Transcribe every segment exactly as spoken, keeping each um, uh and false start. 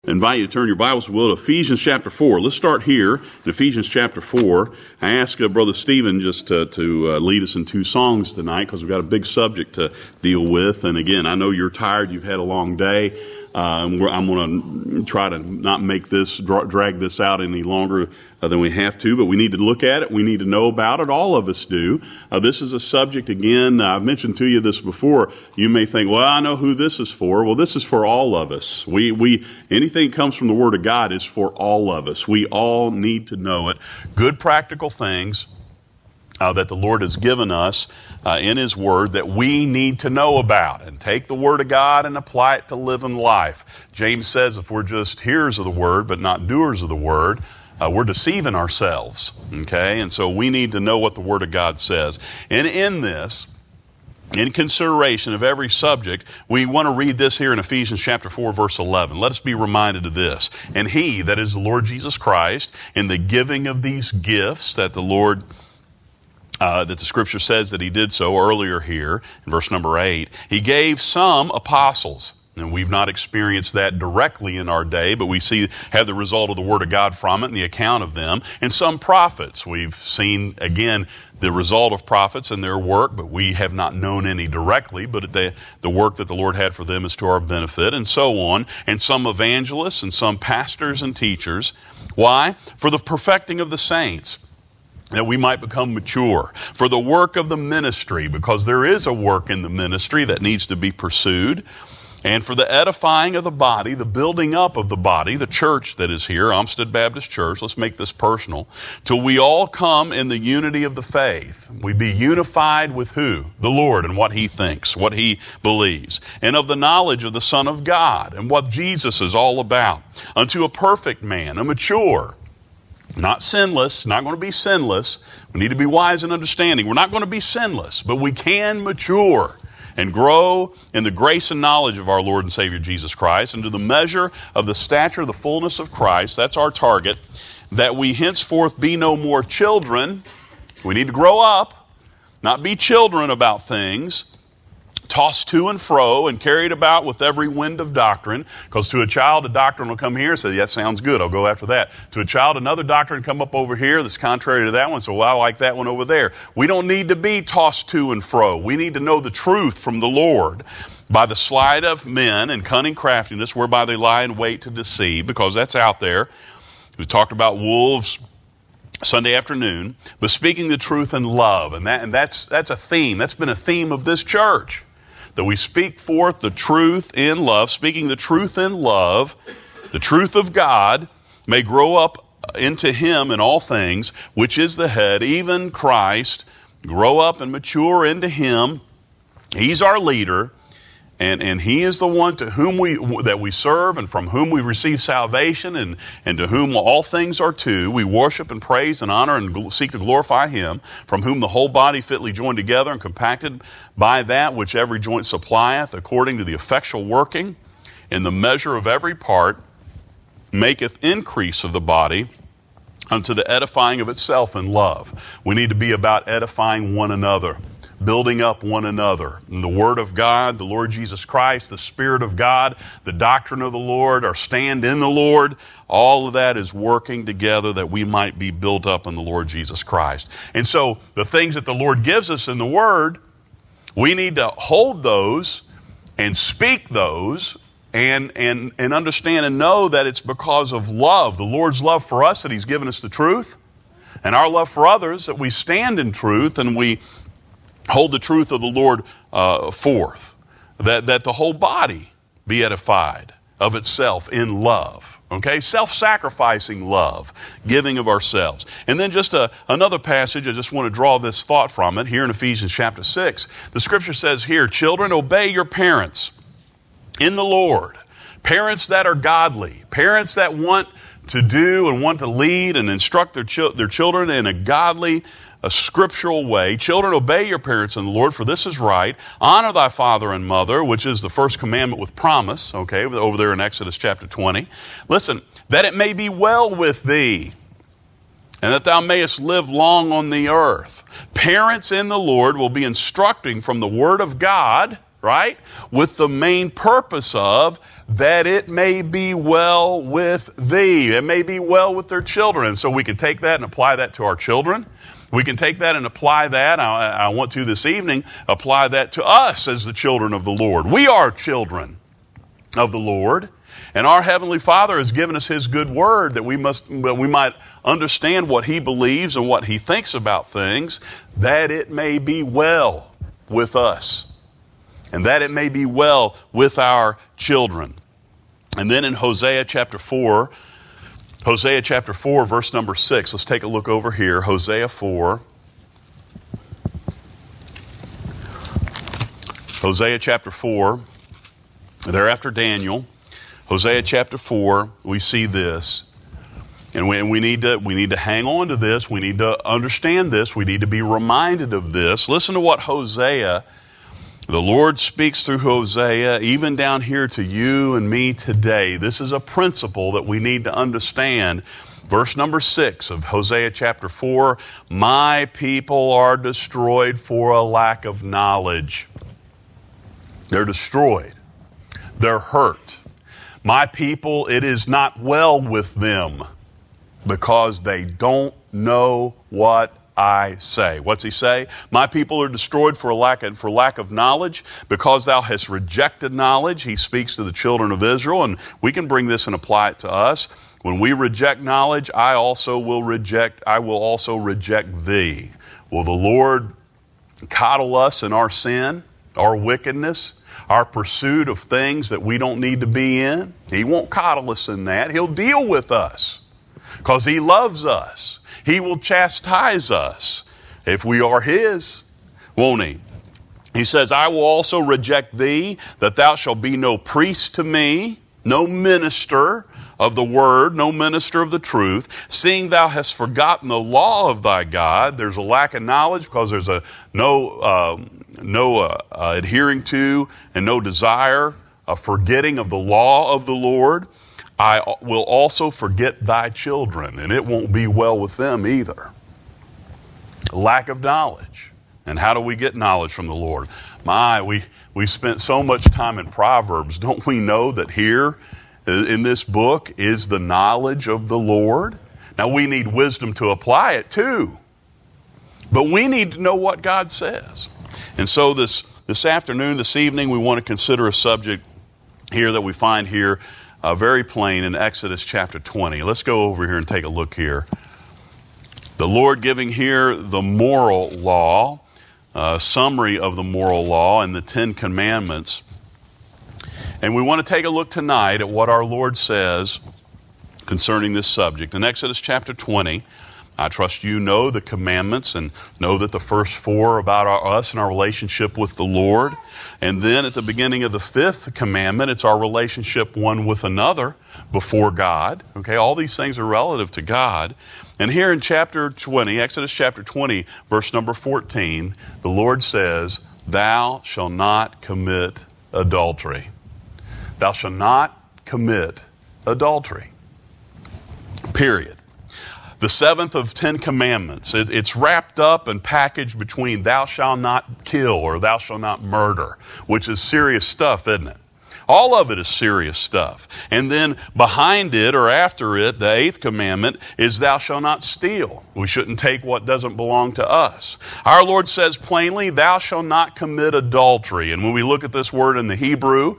I invite you to turn your Bibles, will, to Ephesians chapter four. Let's start here in Ephesians chapter four. I asked uh, Brother Stephen just to, to uh, lead us in two songs tonight because we've got a big subject to deal with. And again, I know you're tired. You've had a long day. Uh, and we're, I'm going to try to not make this, dra- drag this out any longer uh, than we have to, but we need to look at it. We need to know about it. All of us do. Uh, this is a subject, again, uh, I've mentioned to you this before. You may think, well, I know who this is for. Well, this is for all of us. We, we, anything that comes from the Word of God is for all of us. We all need to know it. Good practical things Uh, that the Lord has given us uh, in His Word that we need to know about, and take the Word of God and apply it to living life. James says if we're just hearers of the Word but not doers of the Word, uh, we're deceiving ourselves. Okay, and so we need to know what the Word of God says. And in this, in consideration of every subject, we want to read this here in Ephesians chapter four, verse eleven. Let us be reminded of this. And He, that is the Lord Jesus Christ, in the giving of these gifts that the Lord Uh, that the Scripture says that He did so earlier here in verse number eight. He gave some apostles, and we've not experienced that directly in our day, but we see have the result of the Word of God from it and the account of them. And some prophets. We've seen, again, the result of prophets and their work, but we have not known any directly, but the, the work that the Lord had for them is to our benefit, and so on. And some evangelists and some pastors and teachers. Why? For the perfecting of the saints, that we might become mature, for the work of the ministry, because there is a work in the ministry that needs to be pursued, and for the edifying of the body, the building up of the body, the church that is here, Olmsted Baptist Church. Let's make this personal. Till we all come in the unity of the faith. We be unified with who? The Lord, and what He thinks, what He believes, and of the knowledge of the Son of God, and what Jesus is all about, unto a perfect man, a mature, not sinless, not going to be sinless. We need to be wise in understanding. We're not going to be sinless, but we can mature and grow in the grace and knowledge of our Lord and Savior Jesus Christ, and to the measure of the stature of the fullness of Christ. That's our target, that we henceforth be no more children. We need to grow up, not be children about things, tossed to and fro and carried about with every wind of doctrine. Because to a child, a doctrine will come here and say, yeah, that sounds good, I'll go after that. To a child, another doctrine will come up over here that's contrary to that one, so well, I like that one over there. We don't need to be tossed to and fro. We need to know the truth from the Lord by the sleight of men and cunning craftiness, whereby they lie in wait to deceive, because that's out there. We talked about wolves Sunday afternoon, but speaking the truth in love, and that and that's that's a theme. That's been a theme of this church. That we speak forth the truth in love, speaking the truth in love, the truth of God may grow up into Him in all things, which is the head, even Christ, grow up and mature into Him. He's our leader, and, and He is the one to whom we that we serve, and from whom we receive salvation, and, and to whom all things are to. We worship and praise and honor and gl- seek to glorify Him, from whom the whole body fitly joined together and compacted by that which every joint supplieth, according to the effectual working in the measure of every part, maketh increase of the body unto the edifying of itself in love. We need to be about edifying one another, building up one another. And the Word of God, the Lord Jesus Christ, the Spirit of God, the doctrine of the Lord, our stand in the Lord, all of that is working together that we might be built up in the Lord Jesus Christ. And so the things that the Lord gives us in the Word, we need to hold those and speak those and, and, and understand and know that it's because of love, the Lord's love for us, that He's given us the truth, and our love for others, that we stand in truth and we hold the truth of the Lord uh, forth, that, that the whole body be edified of itself in love. Okay, self-sacrificing love, giving of ourselves. And then just a, another passage, I just want to draw this thought from it, here in Ephesians chapter six. The Scripture says here, children, obey your parents in the Lord. Parents that are godly, parents that want to do and want to lead and instruct their, ch- their children in a godly, a scriptural way. Children, obey your parents in the Lord, for this is right. Honor thy father and mother, which is the first commandment with promise, okay, over there in Exodus chapter twenty. Listen, that it may be well with thee, and that thou mayest live long on the earth. Parents in the Lord will be instructing from the Word of God right? With the main purpose of that it may be well with thee. It may be well with their children. So we can take that and apply that to our children. We can take that and apply that. I, I want to this evening apply that to us as the children of the Lord. We are children of the Lord. And our Heavenly Father has given us His good word that we must, we might understand what He believes and what He thinks about things, that it may be well with us. And that it may be well with our children. And then in Hosea chapter four, Hosea chapter four, verse number six, let's take a look over here. Hosea four. Hosea chapter four, thereafter Daniel. Hosea chapter four, we see this. And we, and we need to we need to hang on to this. We need to understand this. We need to be reminded of this. Listen to what Hosea, the Lord speaks through Hosea, even down here to you and me today. This is a principle that we need to understand. Verse number six of Hosea chapter four, my people are destroyed for a lack of knowledge. They're destroyed. They're hurt. My people, it is not well with them because they don't know what I say. What's he say? My people are destroyed for a lack of, for lack of knowledge, because thou hast rejected knowledge. He speaks to the children of Israel, and we can bring this and apply it to us. When we reject knowledge, I also will reject, I will also reject thee. Will the Lord coddle us in our sin, our wickedness, our pursuit of things that we don't need to be in? He won't coddle us in that. He'll deal with us because He loves us. He will chastise us if we are His, won't He? He says, I will also reject thee, that thou shalt be no priest to me, no minister of the word, no minister of the truth, seeing thou hast forgotten the law of thy God. There's a lack of knowledge because there's a no um, no uh, uh, adhering to and no desire, a forgetting of the law of the Lord. I will also forget thy children, and it won't be well with them either. Lack of knowledge. And how do we get knowledge from the Lord? My, we, we spent so much time in Proverbs. Don't we know that here in this book is the knowledge of the Lord? Now we need wisdom to apply it too. But we need to know what God says. And so this, this afternoon, this evening, we want to consider a subject here that we find here Uh, very plain in Exodus chapter twenty. Let's go over here and take a look here. The Lord giving here the moral law, a summary of the moral law and the Ten Commandments. And we want to take a look tonight at what our Lord says concerning this subject. In Exodus chapter twenty, I trust you know the commandments and know that the first four are about our, us and our relationship with the Lord. And then at the beginning of the fifth commandment, it's our relationship one with another before God. Okay, all these things are relative to God. And here in chapter twenty, Exodus chapter twenty, verse number fourteen, the Lord says, thou shalt not commit adultery. Thou shalt not commit adultery. Period. The seventh of Ten Commandments, it, it's wrapped up and packaged between thou shalt not kill or thou shalt not murder, which is serious stuff, isn't it? All of it is serious stuff. And then behind it or after it, the eighth commandment is thou shalt not steal. We shouldn't take what doesn't belong to us. Our Lord says plainly, thou shalt not commit adultery. And when we look at this word in the Hebrew,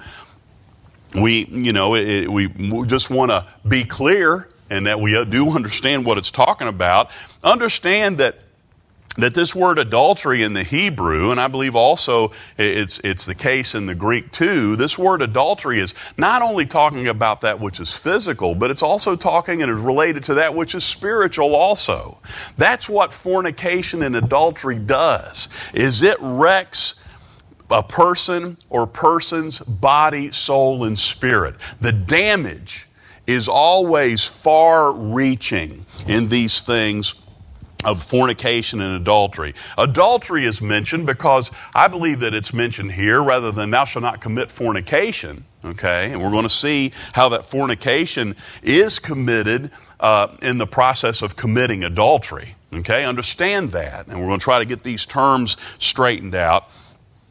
we, you know, it, we just want to be clear and that we do understand what it's talking about. Understand that that this word adultery in the Hebrew, and I believe also it's it's the case in the Greek too, this word adultery is not only talking about that which is physical, but it's also talking and is related to that which is spiritual also. That's what fornication and adultery does, is it wrecks a person or person's body, soul, and spirit. The damage is always far-reaching in these things of fornication and adultery. Adultery is mentioned because I believe that it's mentioned here rather than thou shalt not commit fornication. Okay, and we're going to see how that fornication is committed uh, in the process of committing adultery. Okay, understand that, and we're going to try to get these terms straightened out.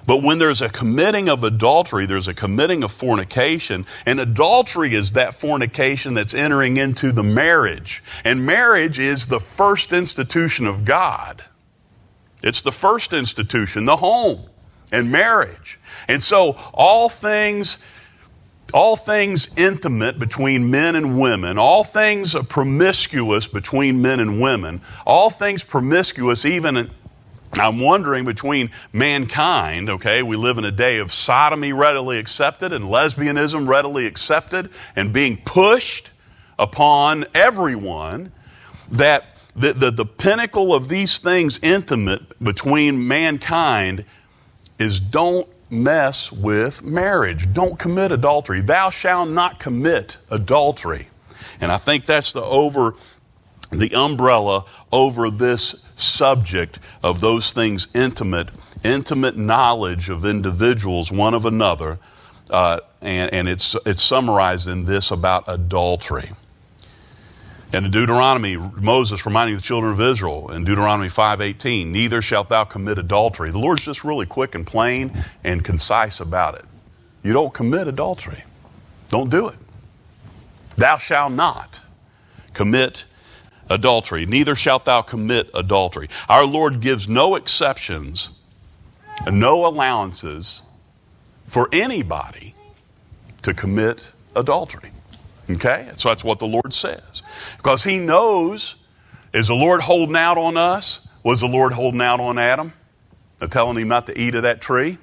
But when there's a committing of adultery, there's a committing of fornication. And adultery is that fornication that's entering into the marriage. And marriage is the first institution of God. It's the first institution, the home and marriage. And so all things, all things intimate between men and women, all things promiscuous between men and women, all things promiscuous even I'm wondering between mankind, okay, we live in a day of sodomy readily accepted and lesbianism readily accepted and being pushed upon everyone, that the, the, the pinnacle of these things intimate between mankind is don't mess with marriage. Don't commit adultery. Thou shalt not commit adultery. And I think that's the over, the umbrella over this subject of those things intimate, intimate knowledge of individuals one of another, uh, and, and it's it's summarized in this about adultery. And in Deuteronomy, Moses reminding the children of Israel in Deuteronomy five eighteen, neither shalt thou commit adultery. The Lord's just really quick and plain and concise about it. You don't commit adultery. Don't do it. Thou shalt not commit adultery. Neither shalt thou commit adultery. Our Lord gives no exceptions and no allowances for anybody to commit adultery. Okay? So that's what the Lord says. Because He knows, is the Lord holding out on us? Was the Lord holding out on Adam? And telling him not to eat of that tree?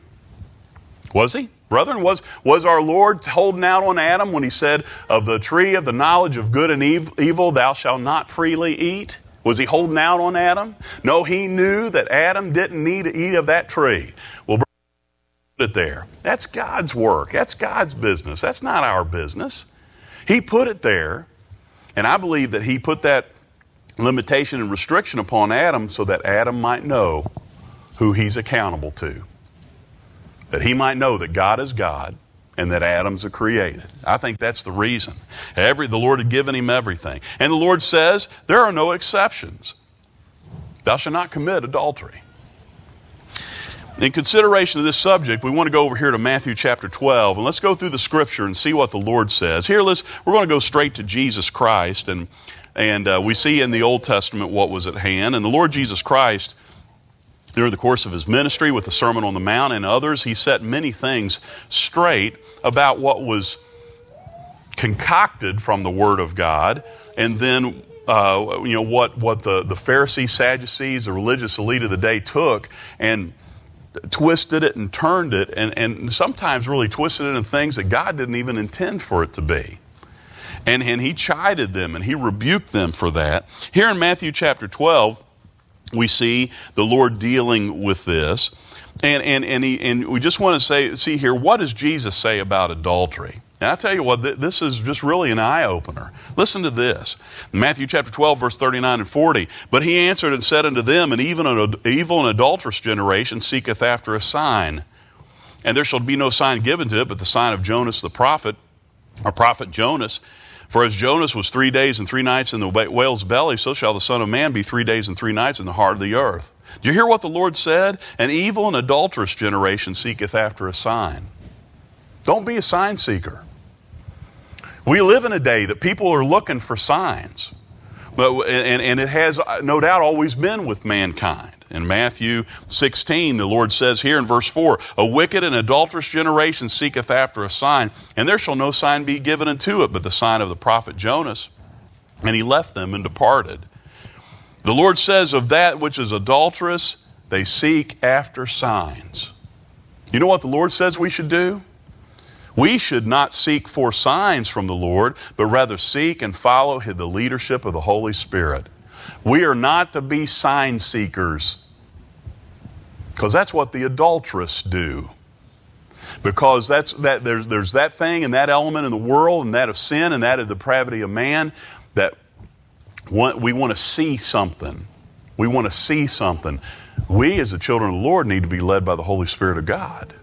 Was He? Brethren, was, was our Lord holding out on Adam when He said, of the tree of the knowledge of good and evil, thou shalt not freely eat? Was He holding out on Adam? No, He knew that Adam didn't need to eat of that tree. Well, put it there. That's God's work. That's God's business. That's not our business. He put it there, and I believe that He put that limitation and restriction upon Adam so that Adam might know who he's accountable to. That he might know that God is God and that Adam's a created. I think that's the reason. Every, the Lord had given him everything. And the Lord says, there are no exceptions. Thou shalt not commit adultery. In consideration of this subject, we want to go over here to Matthew chapter twelve, and let's go through the scripture and see what the Lord says. Here, let's, we're going to go straight to Jesus Christ, and, and uh, we see in the Old Testament what was at hand. And the Lord Jesus Christ, during the course of His ministry with the Sermon on the Mount and others, He set many things straight about what was concocted from the Word of God, and then uh, you know what, what the, the Pharisees, Sadducees, the religious elite of the day took and twisted it and turned it, and, and sometimes really twisted it in things that God didn't even intend for it to be. And, and He chided them and He rebuked them for that. Here in Matthew chapter twelve, we see the Lord dealing with this. And, and, and, he, and we just want to say, see here, what does Jesus say about adultery? And I tell you what, th- this is just really an eye-opener. Listen to this. Matthew chapter twelve, verse thirty-nine and forty. But He answered and said unto them, and even an evil and adulterous generation seeketh after a sign. And there shall be no sign given to it, but the sign of Jonas the prophet, or prophet Jonas. For as Jonas was three days and three nights in the whale's belly, so shall the Son of Man be three days and three nights in the heart of the earth. Do you hear what the Lord said? An evil and adulterous generation seeketh after a sign. Don't be a sign seeker. We live in a day that people are looking for signs. But, and, and it has no doubt always been with mankind. In Matthew sixteen, the Lord says here in verse four, a wicked and adulterous generation seeketh after a sign, and there shall no sign be given unto it but the sign of the prophet Jonas. And He left them and departed. The Lord says of that which is adulterous, they seek after signs. You know what the Lord says we should do? We should not seek for signs from the Lord, but rather seek and follow the leadership of the Holy Spirit. We are not to be sign seekers, because that's what the adulterous do. Because that's that there's there's that thing and that element in the world, and that of sin and that of depravity of man, that want, we want to see something. We want to see something. We, as the children of the Lord, need to be led by the Holy Spirit of God.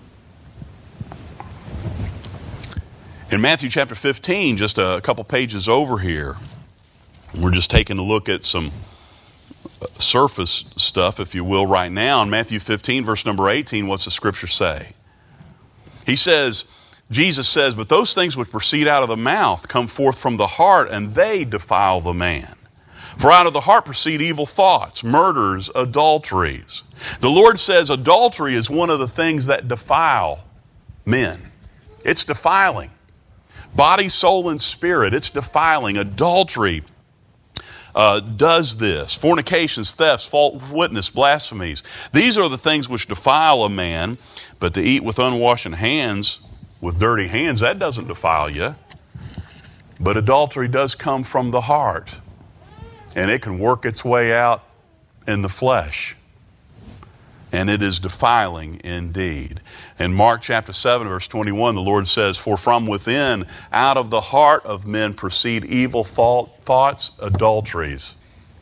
In Matthew chapter fifteen, just a couple pages over here, we're just taking a look at some surface stuff, if you will, right now. In Matthew fifteen, verse number eighteen, what's the scripture say? He says, Jesus says, but those things which proceed out of the mouth come forth from the heart, and they defile the man. For out of the heart proceed evil thoughts, murders, adulteries. The Lord says adultery is one of the things that defile men. It's defiling. Body, soul, and spirit, it's defiling. Adultery uh, does this. Fornications, thefts, false witness, blasphemies. These are the things which defile a man, but to eat with unwashed hands, with dirty hands, that doesn't defile you. But adultery does come from the heart, and it can work its way out in the flesh. And it is defiling indeed. In Mark chapter seven, verse twenty-one, the Lord says, for from within, out of the heart of men proceed evil thought, thoughts, adulteries.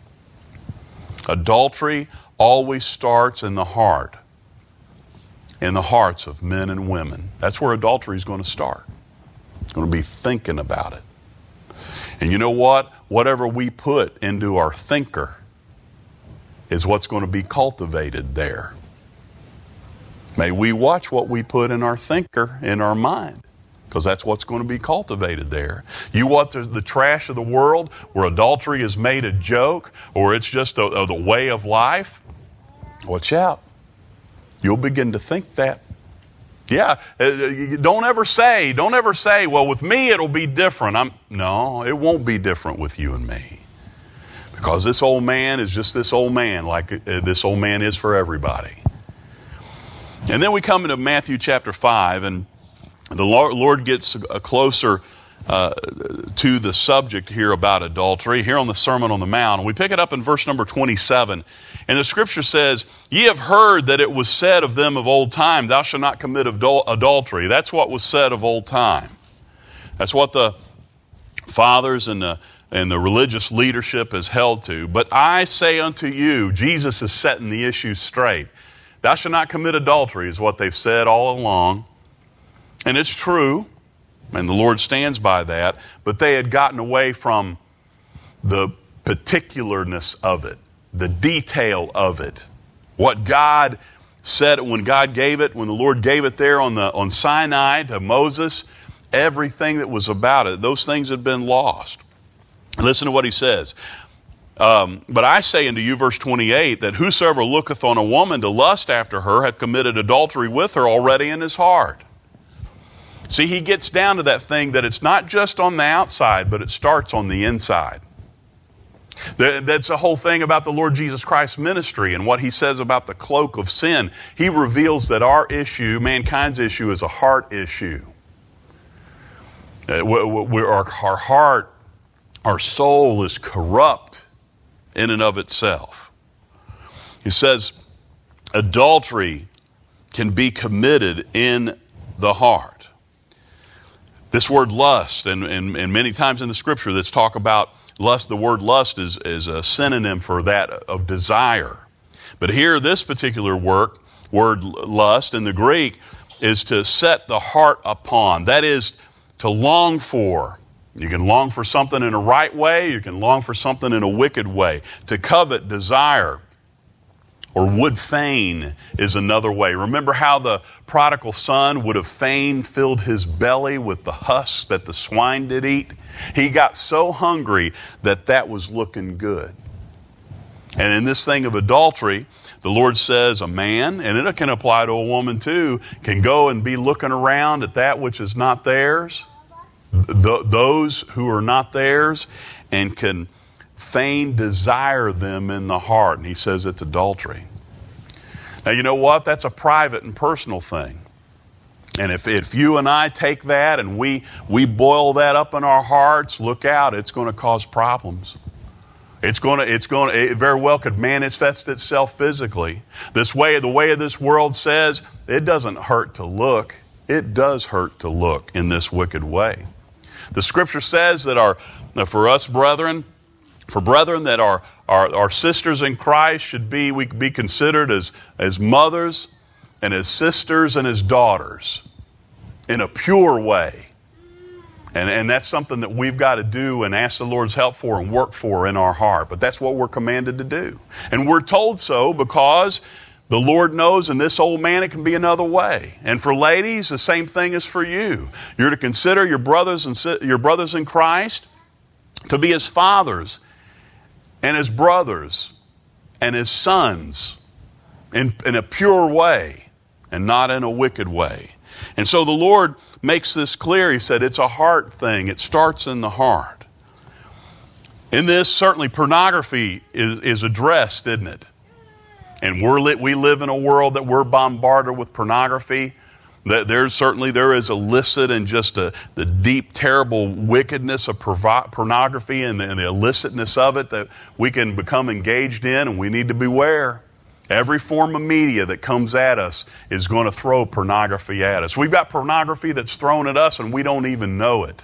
Adultery always starts in the heart, in the hearts of men and women. That's where adultery is going to start. It's going to be thinking about it. And you know what? Whatever we put into our thinker is what's going to be cultivated there. May we watch what we put in our thinker, in our mind, because that's what's going to be cultivated there. You want the, the trash of the world where adultery is made a joke, or it's just a, a, the way of life? Watch out. You'll begin to think that. Yeah, don't ever say, don't ever say, well, with me it'll be different. I'm, no, it won't be different with you and me. Because this old man is just this old man, like this old man is for everybody. And then we come into Matthew chapter five, and the Lord gets closer uh, to the subject here about adultery, here on the Sermon on the Mount. And we pick it up in verse number twenty-seven. And the scripture says, ye have heard that it was said of them of old time, thou shalt not commit adul- adultery. That's what was said of old time. That's what the fathers and the, and the religious leadership is held to. But I say unto you, Jesus is setting the issue straight. Thou shalt not commit adultery is what they've said all along. And it's true, and the Lord stands by that. But they had gotten away from the particularness of it, the detail of it. What God said when God gave it, when the Lord gave it there on the on Sinai to Moses, everything that was about it, those things had been lost. Listen to what he says. Um, but I say unto you, verse twenty-eight, that whosoever looketh on a woman to lust after her hath committed adultery with her already in his heart. See, he gets down to that thing that it's not just on the outside, but it starts on the inside. That's the whole thing about the Lord Jesus Christ's ministry and what he says about the cloak of sin. He reveals that our issue, mankind's issue, is a heart issue. We're, our, our heart, our soul is corrupt in and of itself. He says adultery can be committed in the heart. This word lust, and, and, and many times in the scripture that's talk about lust, the word lust is, is a synonym for that of desire. But here, this particular work, word lust in the Greek is to set the heart upon. That is to long for. You can long for something in a right way. You can long for something in a wicked way. To covet, desire, or would fain is another way. Remember how the prodigal son would have fain filled his belly with the husks that the swine did eat? He got so hungry that that was looking good. And in this thing of adultery, the Lord says a man, and it can apply to a woman too, can go and be looking around at that which is not theirs, th- those who are not theirs, and can fain desire them in the heart. And he says it's adultery. Now, you know what? That's a private and personal thing. And if, if you and I take that and we, we boil that up in our hearts, look out, it's going to cause problems. It's going to, it's going to, it very well could manifest itself physically. This way, the way of this world says, it doesn't hurt to look. It does hurt to look in this wicked way. The scripture says that our, for us brethren, for brethren that our, our, our sisters in Christ should be, we be considered as, as mothers and as sisters and as daughters in a pure way. And, and that's something that we've got to do and ask the Lord's help for and work for in our heart. But that's what we're commanded to do. And we're told so because the Lord knows in this old man it can be another way. And for ladies, the same thing is for you. You're to consider your brothers and your brothers in Christ to be as fathers and as brothers and as sons in, in a pure way and not in a wicked way. And so the Lord makes this clear. He said it's a heart thing. It starts in the heart. In this, certainly pornography is, is addressed, isn't it? And we're lit, we live in a world that we're bombarded with pornography. That there's certainly there is illicit and just a, the deep, terrible wickedness of provi- pornography and the, and the illicitness of it that we can become engaged in, and we need to beware. Every form of media that comes at us is going to throw pornography at us. We've got pornography that's thrown at us and we don't even know it.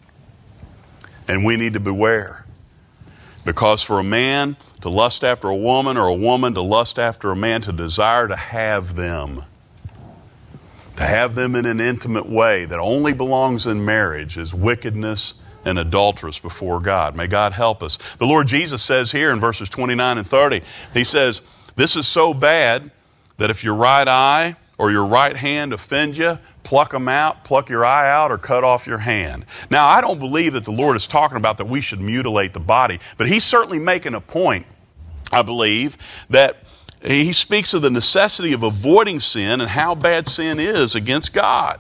And we need to beware. Because for a man to lust after a woman, or a woman to lust after a man, to desire to have them, to have them in an intimate way that only belongs in marriage, is wickedness and adulterous before God. May God help us. The Lord Jesus says here in verses twenty-nine and thirty, He says, this is so bad that if your right eye or your right hand offend you, pluck them out, pluck your eye out, or cut off your hand. Now, I don't believe that the Lord is talking about that we should mutilate the body, but He's certainly making a point, I believe, that He speaks of the necessity of avoiding sin and how bad sin is against God.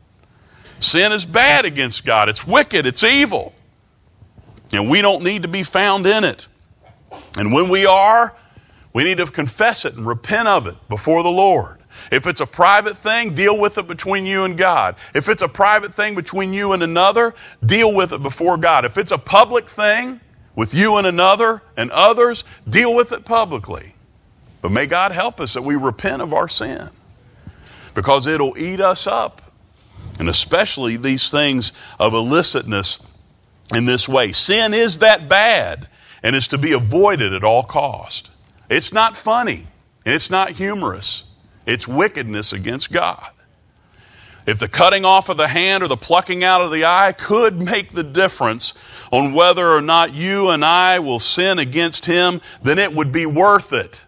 Sin is bad against God. It's wicked. It's evil. And we don't need to be found in it. And when we are, we need to confess it and repent of it before the Lord. If it's a private thing, deal with it between you and God. If it's a private thing between you and another, deal with it before God. If it's a public thing with you and another and others, deal with it publicly. But may God help us that we repent of our sin, because it'll eat us up. And especially these things of illicitness in this way. Sin is that bad and is to be avoided at all cost. It's not funny. And it's not humorous. It's wickedness against God. If the cutting off of the hand or the plucking out of the eye could make the difference on whether or not you and I will sin against Him, then it would be worth it.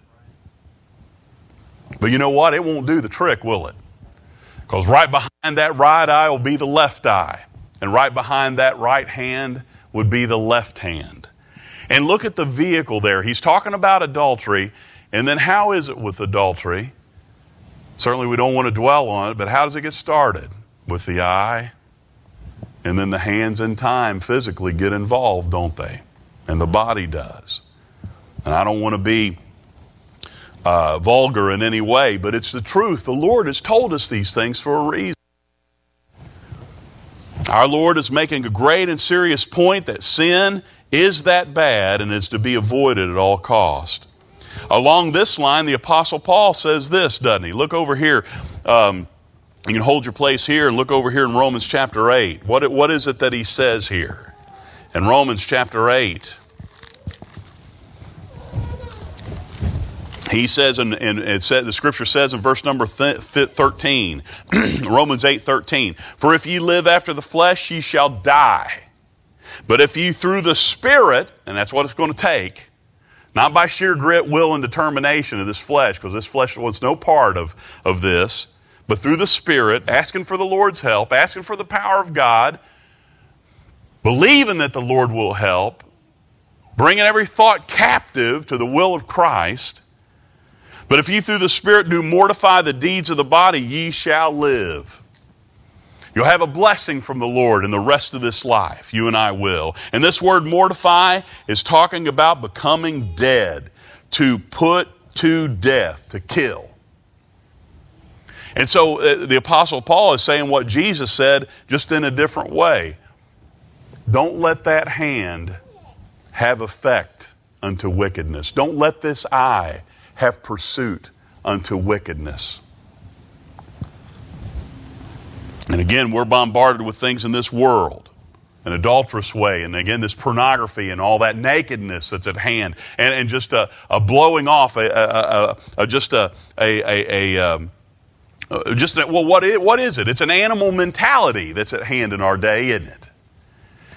But you know what? It won't do the trick, will it? Because right behind that right eye will be the left eye. And right behind that right hand would be the left hand. And look at the vehicle there. He's talking about adultery. And then how is it with adultery? Certainly we don't want to dwell on it, but how does it get started? With the eye. And then the hands in time physically get involved, don't they? And the body does. And I don't want to be uh, vulgar in any way, but it's the truth. The Lord has told us these things for a reason. Our Lord is making a great and serious point that sin is that bad and is to be avoided at all cost. Along this line, the Apostle Paul says this, doesn't he? Look over here. Um, you can hold your place here and look over here in Romans chapter eight. What, what is it that he says here? In Romans chapter eight, he says, and it said, the Scripture says in verse number thirteen, Romans eight thirteen, for if ye live after the flesh, ye shall die. But if ye through the Spirit, and that's what it's going to take, not by sheer grit, will, and determination of this flesh, because this flesh wants no part of, of this, but through the Spirit, asking for the Lord's help, asking for the power of God, believing that the Lord will help, bringing every thought captive to the will of Christ. But if ye through the Spirit do mortify the deeds of the body, ye shall live. You'll have a blessing from the Lord in the rest of this life. You and I will. And this word mortify is talking about becoming dead, to put to death, to kill. And so uh, the Apostle Paul is saying what Jesus said, just in a different way. Don't let that hand have effect unto wickedness. Don't let this eye have pursuit unto wickedness. And again, we're bombarded with things in this world, an adulterous way, and again, this pornography and all that nakedness that's at hand, and, and just a, a blowing off, a, a, a, a just a, a, a, a um, just a, well, what is, what is it? It's an animal mentality that's at hand in our day, isn't it?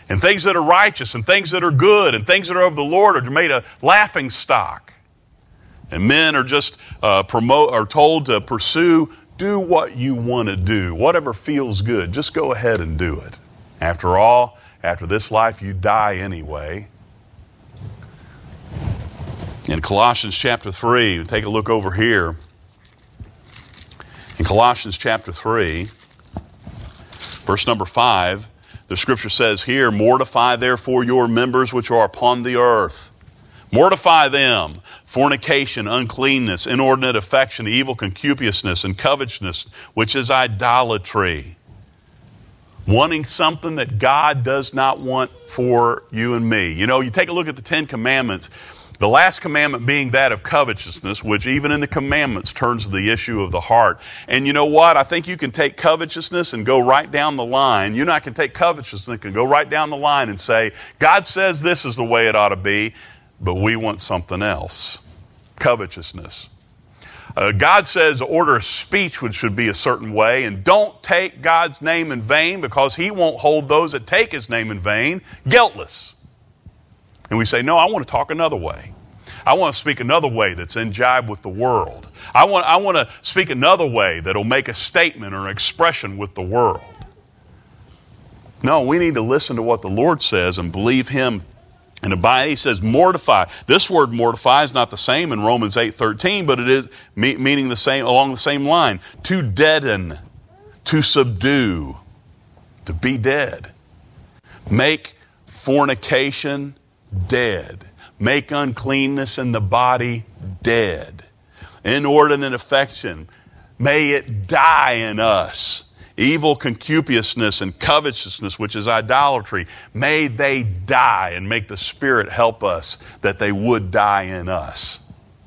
And things that are righteous and things that are good and things that are of the Lord are made a laughing stock. And men are just uh, promote are told to pursue, do what you want to do, whatever feels good. Just go ahead and do it. After all, after this life, you die anyway. In Colossians chapter three, take a look over here. In Colossians chapter three, verse number five, the scripture says here, mortify therefore your members which are upon the earth. Mortify them, fornication, uncleanness, inordinate affection, evil concupiscence, and covetousness, which is idolatry. Wanting something that God does not want for you and me. You know, you take a look at the Ten Commandments, the last commandment being that of covetousness, which even in the commandments turns to the issue of the heart. And you know what? I think you can take covetousness and go right down the line. You and I can take covetousness and go right down the line and say, God says this is the way it ought to be, but we want something else. Covetousness. Uh, God says order of speech which should be a certain way, and don't take God's name in vain, because He won't hold those that take His name in vain guiltless. And we say, no, I want to talk another way. I want to speak another way that's in jibe with the world. I want, I want to speak another way that'll make a statement or an expression with the world. No, we need to listen to what the Lord says and believe Him. And abide, He says, mortify. This word mortify is not the same in Romans eight thirteen, but it is me- meaning the same, along the same line. To deaden, to subdue, to be dead. Make fornication dead. Make uncleanness in the body dead. Inordinate affection, may it die in us. Evil concupiscence and covetousness, which is idolatry, may they die, and make the Spirit help us that they would die in us.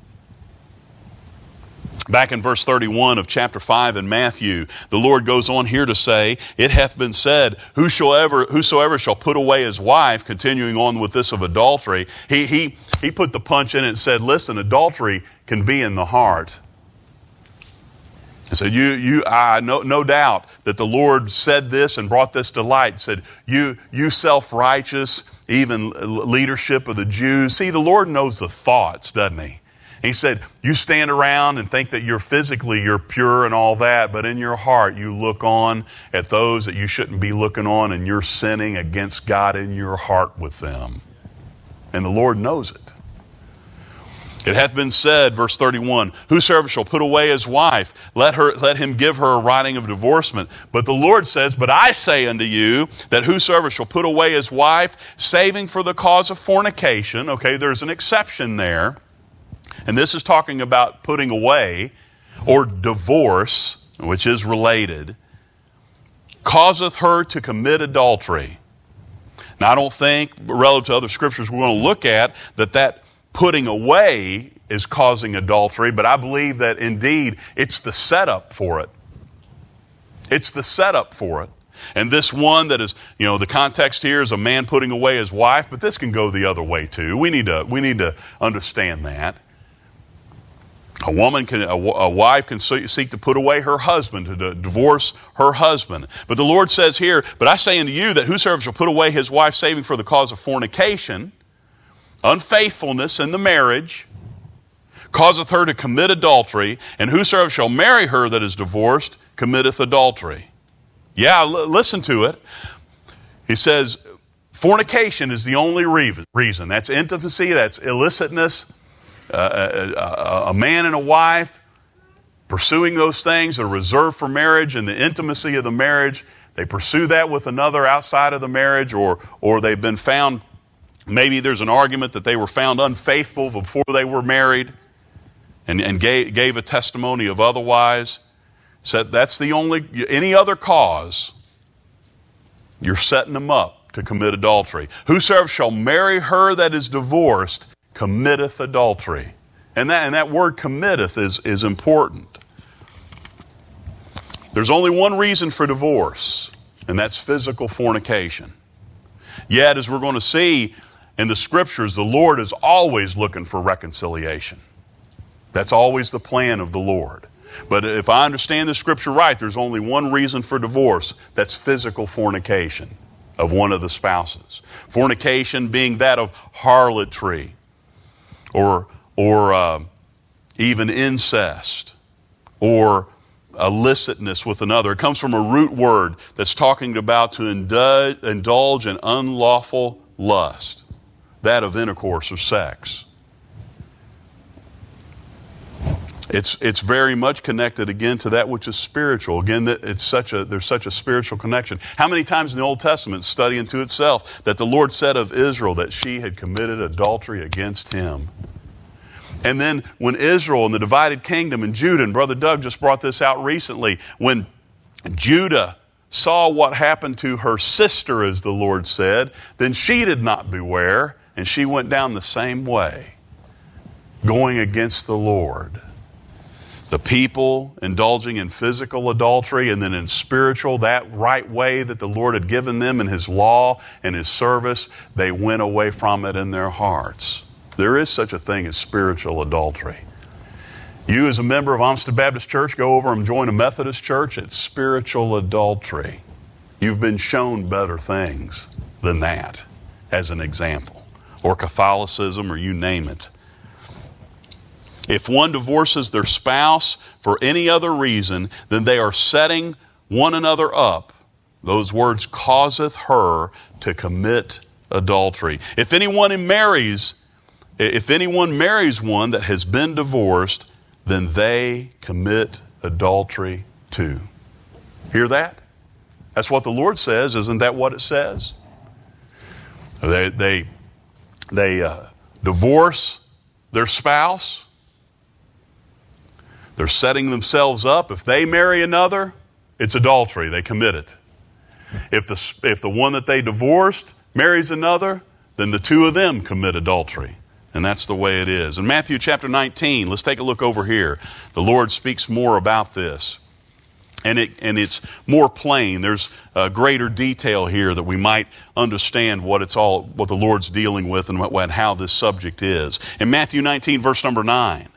Back in verse thirty-one of chapter five in Matthew, the Lord goes on here to say, it hath been said, whosoever, whosoever shall put away his wife, continuing on with this of adultery, he, he, he put the punch in it and said, listen, adultery can be in the heart. He said, you, you, I no, no doubt that the Lord said this and brought this to light. He said, you, you self-righteous, even leadership of the Jews. See, the Lord knows the thoughts, doesn't He? He said, you stand around and think that you're physically, you're pure and all that, but in your heart you look on at those that you shouldn't be looking on, and you're sinning against God in your heart with them. And the Lord knows it. It hath been said, verse thirty-one, whosoever shall put away his wife, let her, let him give her a writing of divorcement. But the Lord says, but I say unto you, that whosoever shall put away his wife, saving for the cause of fornication, okay, there's an exception there. And this is talking about putting away, or divorce, which is related, causeth her to commit adultery. Now, I don't think, relative to other scriptures we're going to look at, that that putting away is causing adultery, but I believe that indeed it's the setup for it. It's the setup for it. And this one that is, you know, the context here is a man putting away his wife, but this can go the other way too. We need to, we need to understand that. A woman can, a, a wife can seek to put away her husband, to divorce her husband. But the Lord says here, but I say unto you that whosoever shall put away his wife, saving for the cause of fornication, unfaithfulness in the marriage, causeth her to commit adultery, and whosoever shall marry her that is divorced, committeth adultery. Yeah, l- listen to it. He says, fornication is the only re- reason. That's intimacy, that's illicitness. Uh, a, a, a man and a wife pursuing those things that are reserved for marriage and the intimacy of the marriage. They pursue that with another outside of the marriage, or or they've been found, maybe there's an argument that they were found unfaithful before they were married and, and gave, gave a testimony of otherwise. Said that's the only, any other cause, you're setting them up to commit adultery. Whosoever shall marry her that is divorced committeth adultery. And that, and that word committeth is, is important. There's only one reason for divorce, and that's physical fornication. Yet, as we're going to see in the Scriptures, the Lord is always looking for reconciliation. That's always the plan of the Lord. But if I understand the Scripture right, there's only one reason for divorce. That's physical fornication. of one of the spouses. Fornication being that of harlotry, or, or uh, even incest, or illicitness with another. It comes from a root word that's talking about to indulge, indulge in unlawful lust, that of intercourse or sex. It's it's very much connected again to that which is spiritual. Again, that it's such a there's such a spiritual connection. How many times in the Old Testament, study unto itself, that the Lord said of Israel that she had committed adultery against him. And then when Israel and the divided kingdom and Judah, and Brother Doug just brought this out recently, when Judah saw what happened to her sister, as the Lord said, then she did not beware, and she went down the same way, going against the Lord. The people indulging in physical adultery, and then in spiritual, that right way that the Lord had given them in His law and His service, they went away from it in their hearts. There is such a thing as spiritual adultery. You as a member of Amstead Baptist Church, go over and join a Methodist church. It's spiritual adultery. You've been shown better things than that as an example. Or Catholicism, or you name it. If one divorces their spouse for any other reason, then they are setting one another up. Those words, causeth her to commit adultery. If anyone marries, if anyone marries one that has been divorced, then they commit adultery too. Hear that? That's what the Lord says. Isn't that what it says? They they they uh, divorce their spouse. They're setting themselves up. If they marry another, it's adultery. They commit it. If the, if the one that they divorced marries another, then the two of them commit adultery. And that's the way it is. In Matthew chapter nineteen, let's take a look over here. The Lord speaks more about this. And it and it's more plain. There's a greater detail here that we might understand what it's all, what the Lord's dealing with, and, what, and how this subject is. In Matthew nineteen, verse number nine.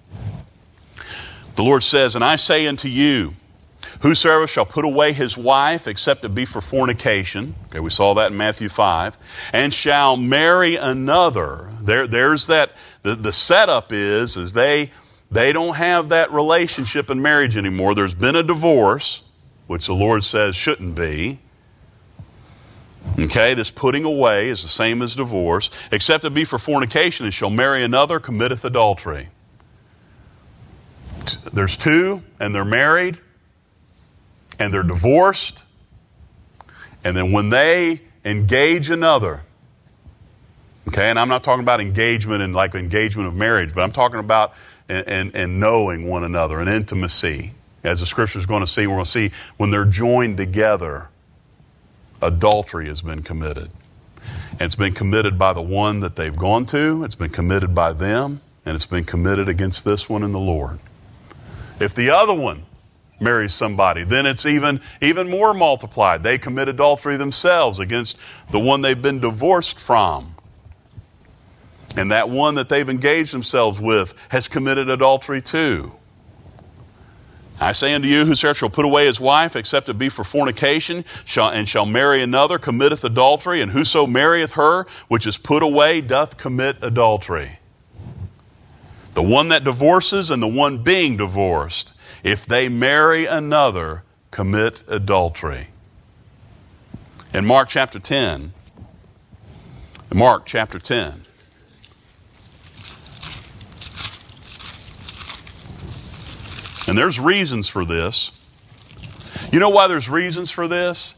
The Lord says, and I say unto you, whosoever shall put away his wife, except it be for fornication. Okay, we saw that in Matthew five. And shall marry another. There, there's that, the, the setup is, is they, they don't have that relationship in marriage anymore. There's been a divorce, which the Lord says shouldn't be. Okay, this putting away is the same as divorce. Except it be for fornication, and shall marry another, committeth adultery. There's two, and they're married, and they're divorced, and then when they engage another, okay, and I'm not talking about engagement and like engagement of marriage, but I'm talking about and, and, and knowing one another, and intimacy. As the Scripture is going to see, we're going to see when they're joined together, adultery has been committed. And it's been committed by the one that they've gone to, it's been committed by them, and it's been committed against this one in the Lord. If the other one marries somebody, then it's even, even more multiplied. They commit adultery themselves against the one they've been divorced from. And that one that they've engaged themselves with has committed adultery too. I say unto you, whosoever shall put away his wife, except it be for fornication, shall, and shall marry another, committeth adultery. And whoso marrieth her, which is put away, doth commit adultery. The one that divorces and the one being divorced, if they marry another, commit adultery. In Mark chapter ten, Mark chapter ten, and there's reasons for this. You know why there's reasons for this?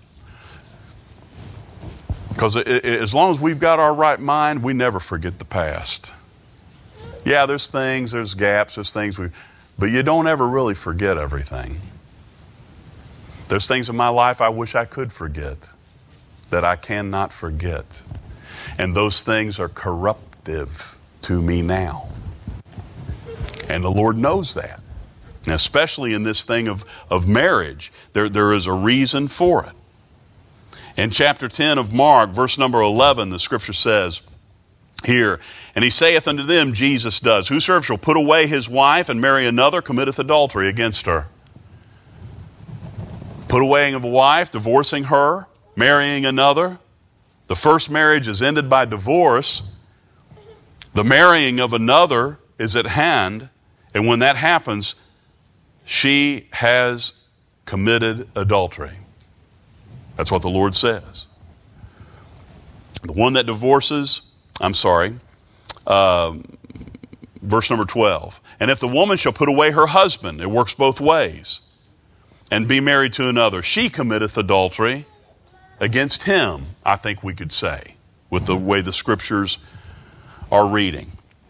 Because as long as we've got our right mind, we never forget the past. Yeah, there's things, there's gaps, there's things we, but you don't ever really forget everything. There's things in my life I wish I could forget that I cannot forget. And those things are corruptive to me now. And the Lord knows that. And especially in this thing of, of marriage, there, there is a reason for it. In chapter ten of Mark, verse number eleven, the Scripture says, here, and he saith unto them, Jesus does, whosoever shall put away his wife and marry another, committeth adultery against her. Put away of a wife, divorcing her, marrying another. The first marriage is ended by divorce. The marrying of another is at hand. And when that happens, she has committed adultery. That's what the Lord says. The one that divorces, I'm sorry, uh, verse number twelve. And if the woman shall put away her husband, it works both ways, and be married to another, she committeth adultery against him, I think we could say, with the way the scriptures are reading.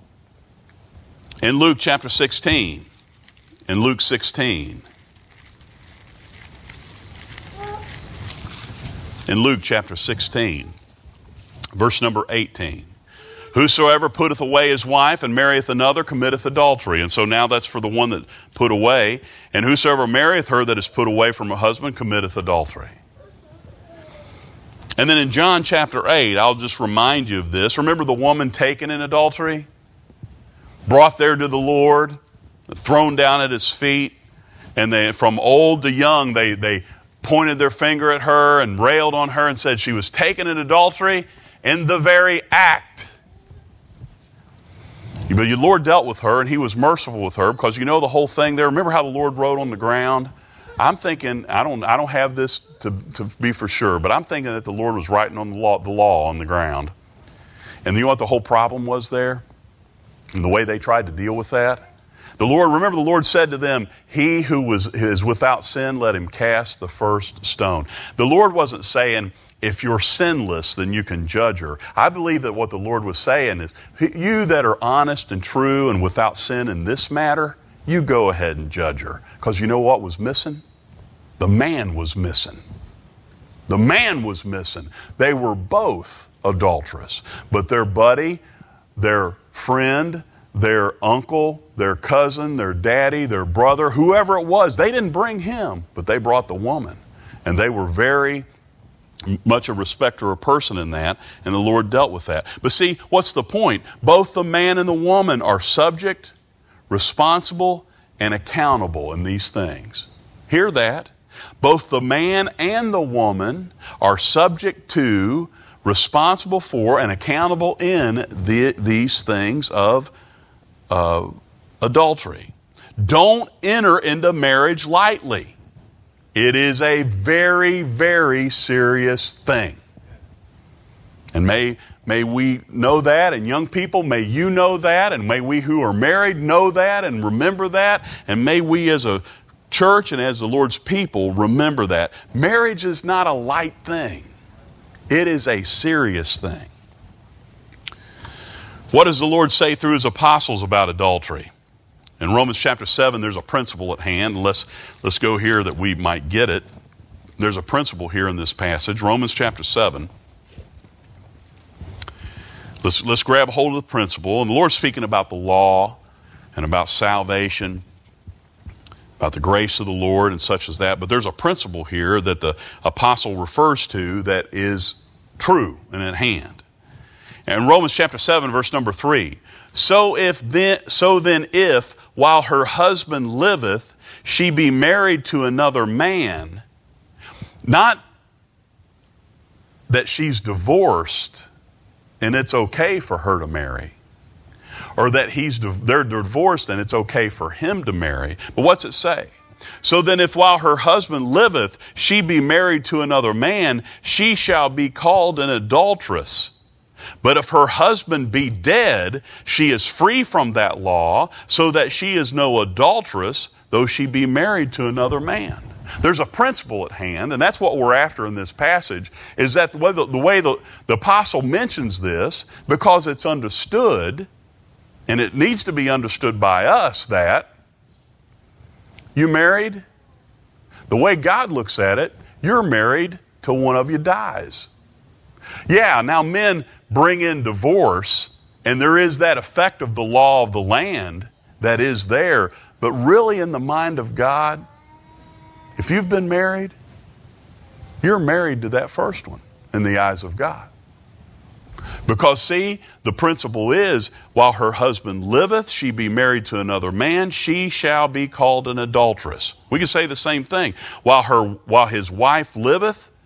In Luke chapter sixteen, in Luke sixteen, in Luke chapter sixteen, verse number eighteen. Whosoever putteth away his wife and marrieth another committeth adultery. And so now that's for the one that put away. And whosoever marrieth her that is put away from her husband committeth adultery. And then in John chapter eight, I'll just remind you of this. Remember the woman taken in adultery? Brought there to the Lord, thrown down at his feet. And they, from old to young, they, they pointed their finger at her and railed on her and said she was taken in adultery in the very act. But the Lord dealt with her, and he was merciful with her, because you know the whole thing there. Remember how the Lord wrote on the ground? I'm thinking, I don't I don't have this to, to be for sure, but I'm thinking that the Lord was writing on the law, the law on the ground. And you know what the whole problem was there? And the way they tried to deal with that? The Lord, remember the Lord said to them, he who was is without sin, let him cast the first stone. The Lord wasn't saying, if you're sinless, then you can judge her. I believe that what the Lord was saying is, you that are honest and true and without sin in this matter, you go ahead and judge her. Because you know what was missing? The man was missing. The man was missing. They were both adulterous. But their buddy, their friend, their uncle, their cousin, their daddy, their brother, whoever it was, they didn't bring him, but they brought the woman. And they were very much a respecter of a person in that, and the Lord dealt with that. But see, what's the point? Both the man and the woman are subject, responsible, and accountable in these things. Hear that? Both the man and the woman are subject to, responsible for, and accountable in the, these things of uh, adultery. Don't enter into marriage lightly. It is a very, very serious thing. And may, may we know that, and young people, may you know that, and may we who are married know that and remember that, and may we as a church and as the Lord's people remember that. Marriage is not a light thing. It is a serious thing. What does the Lord say through his apostles about adultery? In Romans chapter seven, there's a principle at hand. Let's, let's go here that we might get it. There's a principle here in this passage. Romans chapter seven. Let's, let's grab hold of the principle. And the Lord's speaking about the law and about salvation, about the grace of the Lord and such as that. But there's a principle here that the apostle refers to that is true and at hand. And in Romans chapter seven, verse number three, So if then, so then if, while her husband liveth, she be married to another man, not that she's divorced and it's okay for her to marry, or that he's they're divorced and it's okay for him to marry. But what's it say? So then if while her husband liveth, she be married to another man, she shall be called an adulteress. But if her husband be dead, she is free from that law, so that she is no adulteress, though she be married to another man. There's a principle at hand, and that's what we're after in this passage, is that the way the, the, way the, the apostle mentions this, because it's understood, and it needs to be understood by us, that you married, the way God looks at it, you're married till one of you dies. Yeah, now men bring in divorce, and there is that effect of the law of the land that is there. But really, in the mind of God, if you've been married, you're married to that first one in the eyes of God. Because see, the principle is, while her husband liveth, she be married to another man, she shall be called an adulteress. We can say the same thing. While her, while his wife liveth,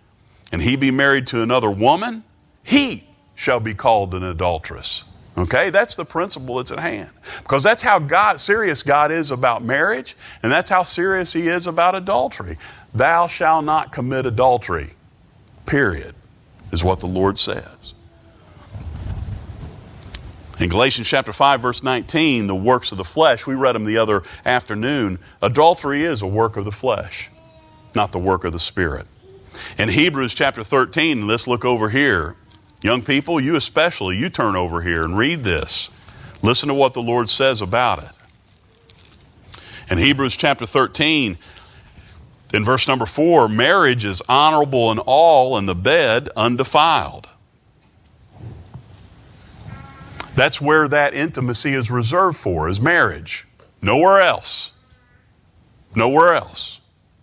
and he be married to another woman, he shall be called an adulteress. Okay, that's the principle that's at hand. Because that's how God, serious God is about marriage, and that's how serious he is about adultery. Thou shalt not commit adultery, period, is what the Lord says. In Galatians chapter five, verse nineteen, the works of the flesh, we read them the other afternoon. Adultery is a work of the flesh, not the work of the Spirit. In Hebrews chapter thirteen, let's look over here. Young people, you especially, you turn over here and read this. Listen to what the Lord says about it. In Hebrews chapter thirteen, in verse number four, marriage is honorable in all, and the bed undefiled. That's where that intimacy is reserved for, is marriage. Nowhere else. Nowhere else.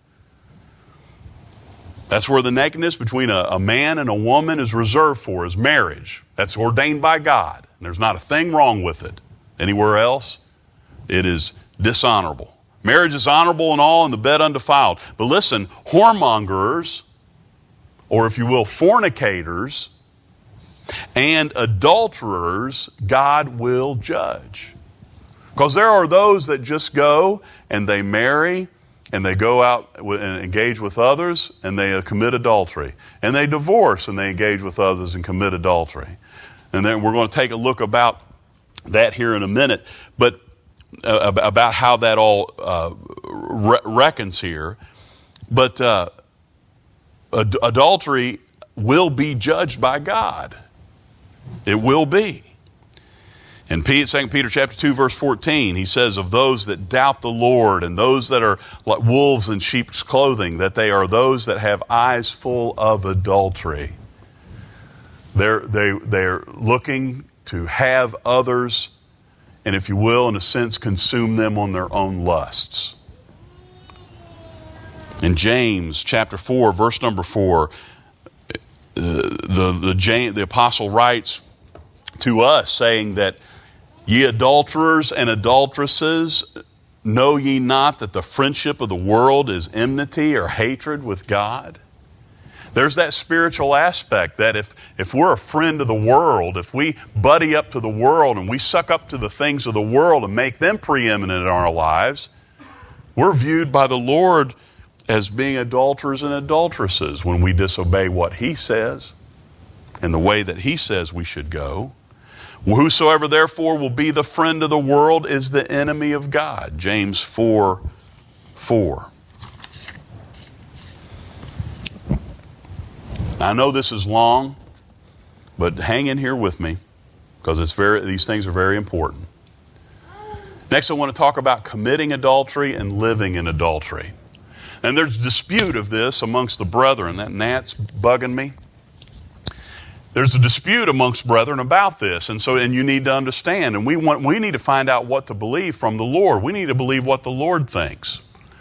That's where the nakedness between a, a man and a woman is reserved for, is marriage. That's ordained by God. And there's not a thing wrong with it. Anywhere else, it is dishonorable. Marriage is honorable in all, and the bed undefiled. But listen, whoremongers, or if you will, fornicators, and adulterers, God will judge. Because there are those that just go and they marry, and they go out and engage with others, and they commit adultery. And they divorce, and they engage with others and commit adultery. And then we're going to take a look about that here in a minute, but uh, about how that all uh, re- reckons here. But uh, ad- adultery will be judged by God. It will be. In Second Peter chapter two, verse fourteen, he says of those that doubt the Lord and those that are like wolves in sheep's clothing, that they are those that have eyes full of adultery. They're, they, they're looking to have others, and if you will, in a sense, consume them on their own lusts. In James chapter four, verse number four, uh, the, the, James, the apostle writes to us saying that, ye adulterers and adulteresses, know ye not that the friendship of the world is enmity or hatred with God? There's that spiritual aspect that if, if we're a friend of the world, if we buddy up to the world and we suck up to the things of the world and make them preeminent in our lives, we're viewed by the Lord as being adulterers and adulteresses when we disobey what He says and the way that He says we should go. Whosoever therefore will be the friend of the world is the enemy of God. James four four. I know this is long, but hang in here with me because it's very, these things are very important. Next, I want to talk about committing adultery and living in adultery. And there's dispute of this amongst the brethren. That gnat's bugging me. There's a dispute amongst brethren about this, and so and you need to understand, and we want we need to find out what to believe from the Lord. We need to believe what the Lord thinks.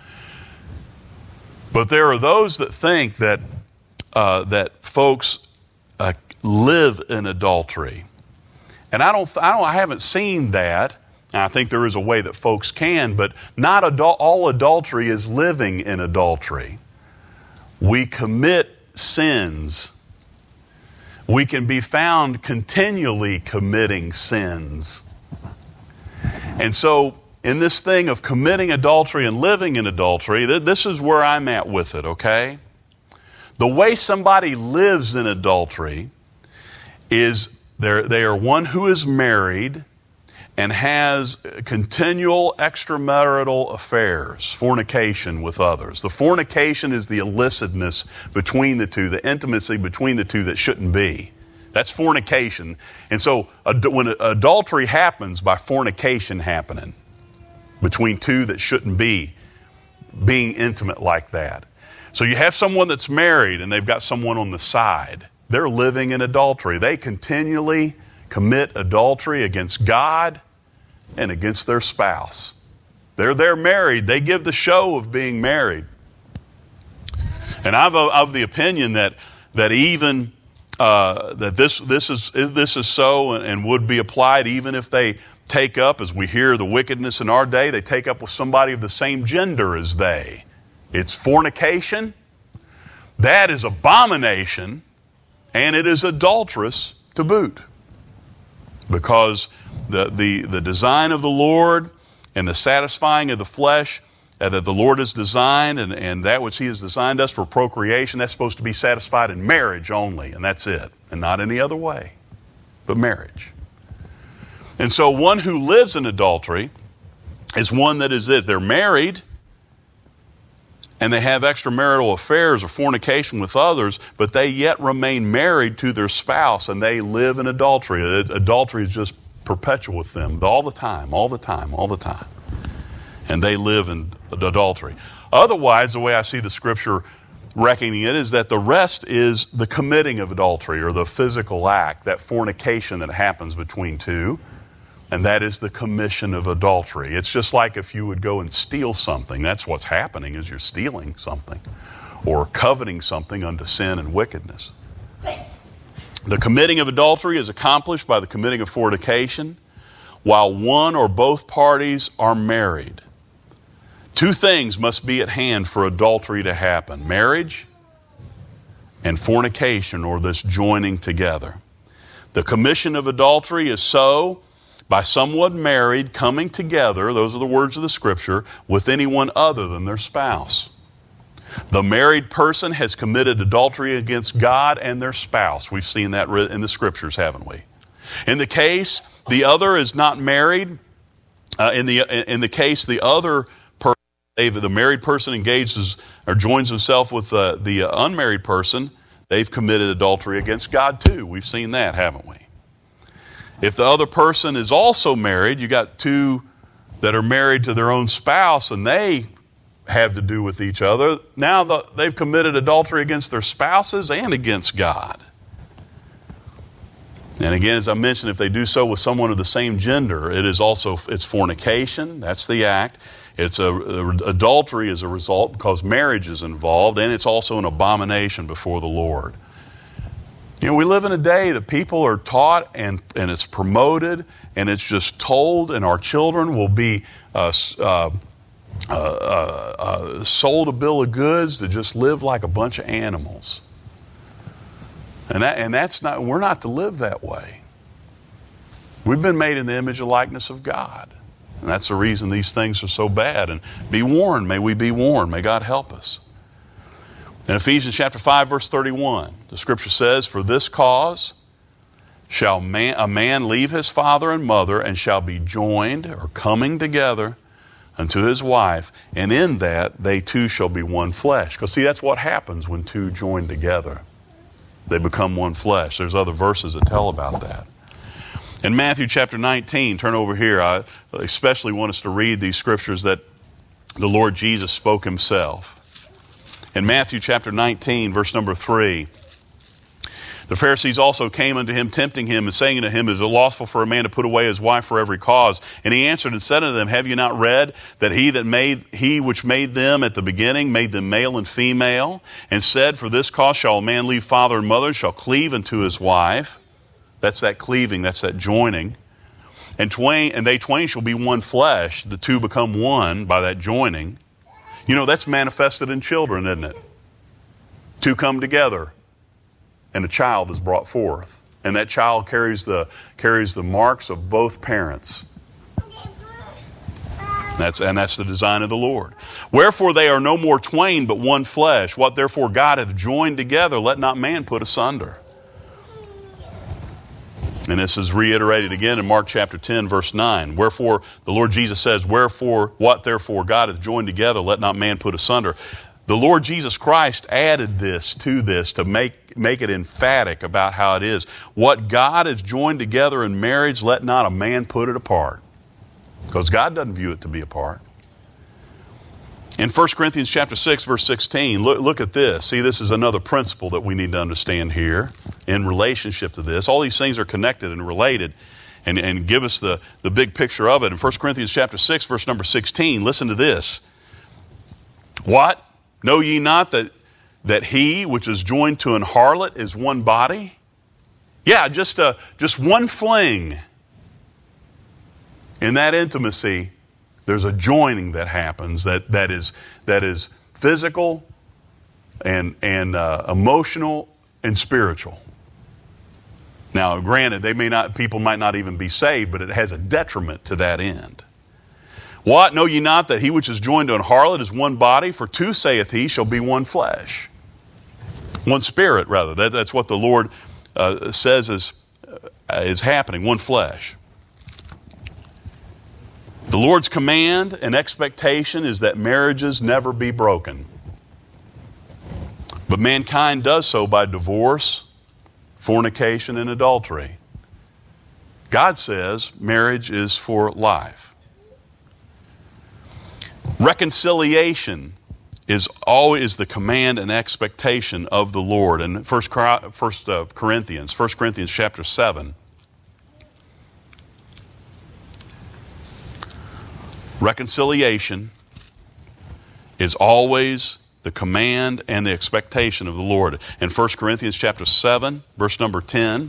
But there are those that think that uh, that folks uh, live in adultery, and I don't I don't I haven't seen that. And I think there is a way that folks can, but not adul- all adultery is living in adultery. We commit sins. We can be found continually committing sins. And so, in this thing of committing adultery and living in adultery, th- this is where I'm at with it, okay? The way somebody lives in adultery is they are one who is married and has continual extramarital affairs, fornication with others. The fornication is the illicitness between the two, the intimacy between the two that shouldn't be. That's fornication. And so ad- when adultery happens by fornication happening between two that shouldn't be, being intimate like that. So you have someone that's married and they've got someone on the side. They're living in adultery. They continually commit adultery against God and against their spouse. They're they're married. They give the show of being married. And I'm of, of the opinion that that even uh, that this this is this is so and, and would be applied even if they take up, as we hear the wickedness in our day, they take up with somebody of the same gender as they. It's fornication. that is abomination, and it is adulterous to boot. Because the, the, the design of the Lord and the satisfying of the flesh uh, that the Lord has designed, and, and that which He has designed us for procreation, that's supposed to be satisfied in marriage only, and that's it, and not any other way, but marriage. And so one who lives in adultery is one that is this. They're married, and they have extramarital affairs or fornication with others, but they yet remain married to their spouse, and they live in adultery. Adultery is just perpetual with them all the time, all the time, all the time. And they live in adultery. Otherwise, the way I see the Scripture reckoning it is that the rest is the committing of adultery, or the physical act, that fornication that happens between two. And that is the commission of adultery. It's just like if you would go and steal something. That's what's happening, is you're stealing something or coveting something unto sin and wickedness. The committing of adultery is accomplished by the committing of fornication while one or both parties are married. Two things must be at hand for adultery to happen: marriage and fornication, or this joining together. The commission of adultery is so by someone married coming together, those are the words of the Scripture, with anyone other than their spouse. The married person has committed adultery against God and their spouse. We've seen that in the Scriptures, haven't we? In the case the other is not married, uh, in the in the case the other person, the married person engages or joins himself with uh, the unmarried person, they've committed adultery against God too. We've seen that, haven't we? If the other person is also married, you got two that are married to their own spouse, and they have to do with each other. Now the, they've committed adultery against their spouses and against God. And again, as I mentioned, if they do so with someone of the same gender, it is also, it's fornication. That's the act. It's a, a adultery as a result because marriage is involved, and it's also an abomination before the Lord. You know, we live in a day that people are taught, and, and it's promoted, and it's just told, and our children will be uh, uh, uh, uh, uh, sold a bill of goods to just live like a bunch of animals. And that, and that's not, we're not to live that way. We've been made in the image and likeness of God. And that's the reason these things are so bad. And be warned, may we be warned. May God help us. In Ephesians chapter five, verse thirty-one, the Scripture says, "For this cause shall man, a man leave his father and mother, and shall be joined," or coming together, "unto his wife, and in that they two shall be one flesh." Because see, that's what happens when two join together. They become one flesh. There's other verses that tell about that. In Matthew chapter nineteen, turn over here. I especially want us to read these scriptures that the Lord Jesus spoke Himself. In Matthew chapter nineteen, verse number three, "The Pharisees also came unto Him, tempting Him, and saying unto Him, Is it lawful for a man to put away his wife for every cause? And He answered and said unto them, Have you not read that He that made He which made them at the beginning made them male and female, and said, For this cause shall a man leave father and mother, shall cleave unto his wife." That's that cleaving, that's that joining. And twain, and they twain shall be one flesh. The two become one by that joining. You know, that's manifested in children, isn't it? Two come together, and a child is brought forth. And that child carries the carries the marks of both parents. That's, and that's the design of the Lord. "Wherefore they are no more twain, but one flesh. What therefore God hath joined together, let not man put asunder." And this is reiterated again in Mark chapter ten, verse nine. Wherefore, the Lord Jesus says, Wherefore, what therefore God hath joined together, let not man put asunder. The Lord Jesus Christ added this to this to make, make it emphatic about how it is. What God has joined together in marriage, let not a man put it apart. Because God doesn't view it to be apart. In First Corinthians chapter six, verse sixteen, look, look at this. See, this is another principle that we need to understand here in relationship to this. All these things are connected and related, and, and give us the, the big picture of it. In First Corinthians chapter six, verse number sixteen, listen to this. "What? Know ye not that, that he which is joined to an harlot is one body?" Yeah, just, a, just one fling. In that intimacy, there's a joining that happens that, that is that is physical, and, and uh, emotional and spiritual. Now, granted, they may not, people might not even be saved, but it has a detriment to that end. What? Know ye not that he which is joined to an harlot is one body? For two, saith he, shall be one flesh. One spirit, rather. That, that's what the Lord uh, says is, uh, is happening. One flesh. The Lord's command and expectation is that marriages never be broken. But mankind does so by divorce, fornication, and adultery. God says marriage is for life. Reconciliation is always the command and expectation of the Lord. In First Corinthians, First Corinthians chapter seven, reconciliation is always the command and the expectation of the Lord. In First Corinthians chapter seven, verse number ten,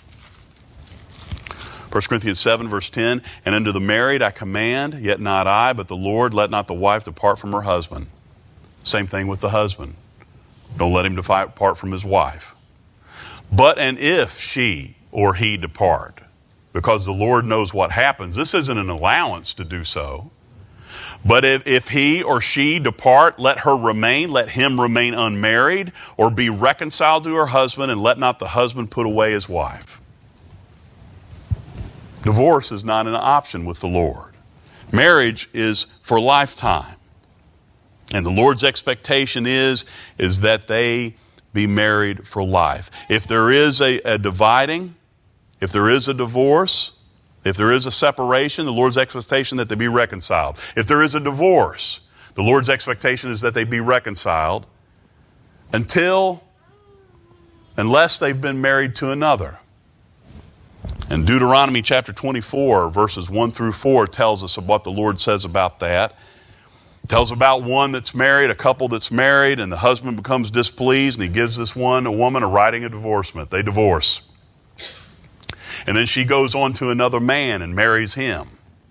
First Corinthians seven, verse ten, and unto the married I command, yet not I, but the Lord, let not the wife depart from her husband. Same thing with the husband. Don't let him depart from his wife. But and if she or he depart, because the Lord knows what happens, this isn't an allowance to do so. But if, if he or she depart, let her remain, let him remain unmarried, or be reconciled to her husband, and let not the husband put away his wife. Divorce is not an option with the Lord. Marriage is for lifetime. And the Lord's expectation is, is that they be married for life. If there is a, a dividing, if there is a divorce, if there is a separation, the Lord's expectation that they be reconciled. If there is a divorce, the Lord's expectation is that they be reconciled until, unless they've been married to another. And Deuteronomy chapter twenty-four, verses one through four, tells us what the Lord says about that. It tells about one that's married, a couple that's married, and the husband becomes displeased, and he gives this one, a woman, a writing of divorcement. They divorce. And then she goes on to another man and marries him.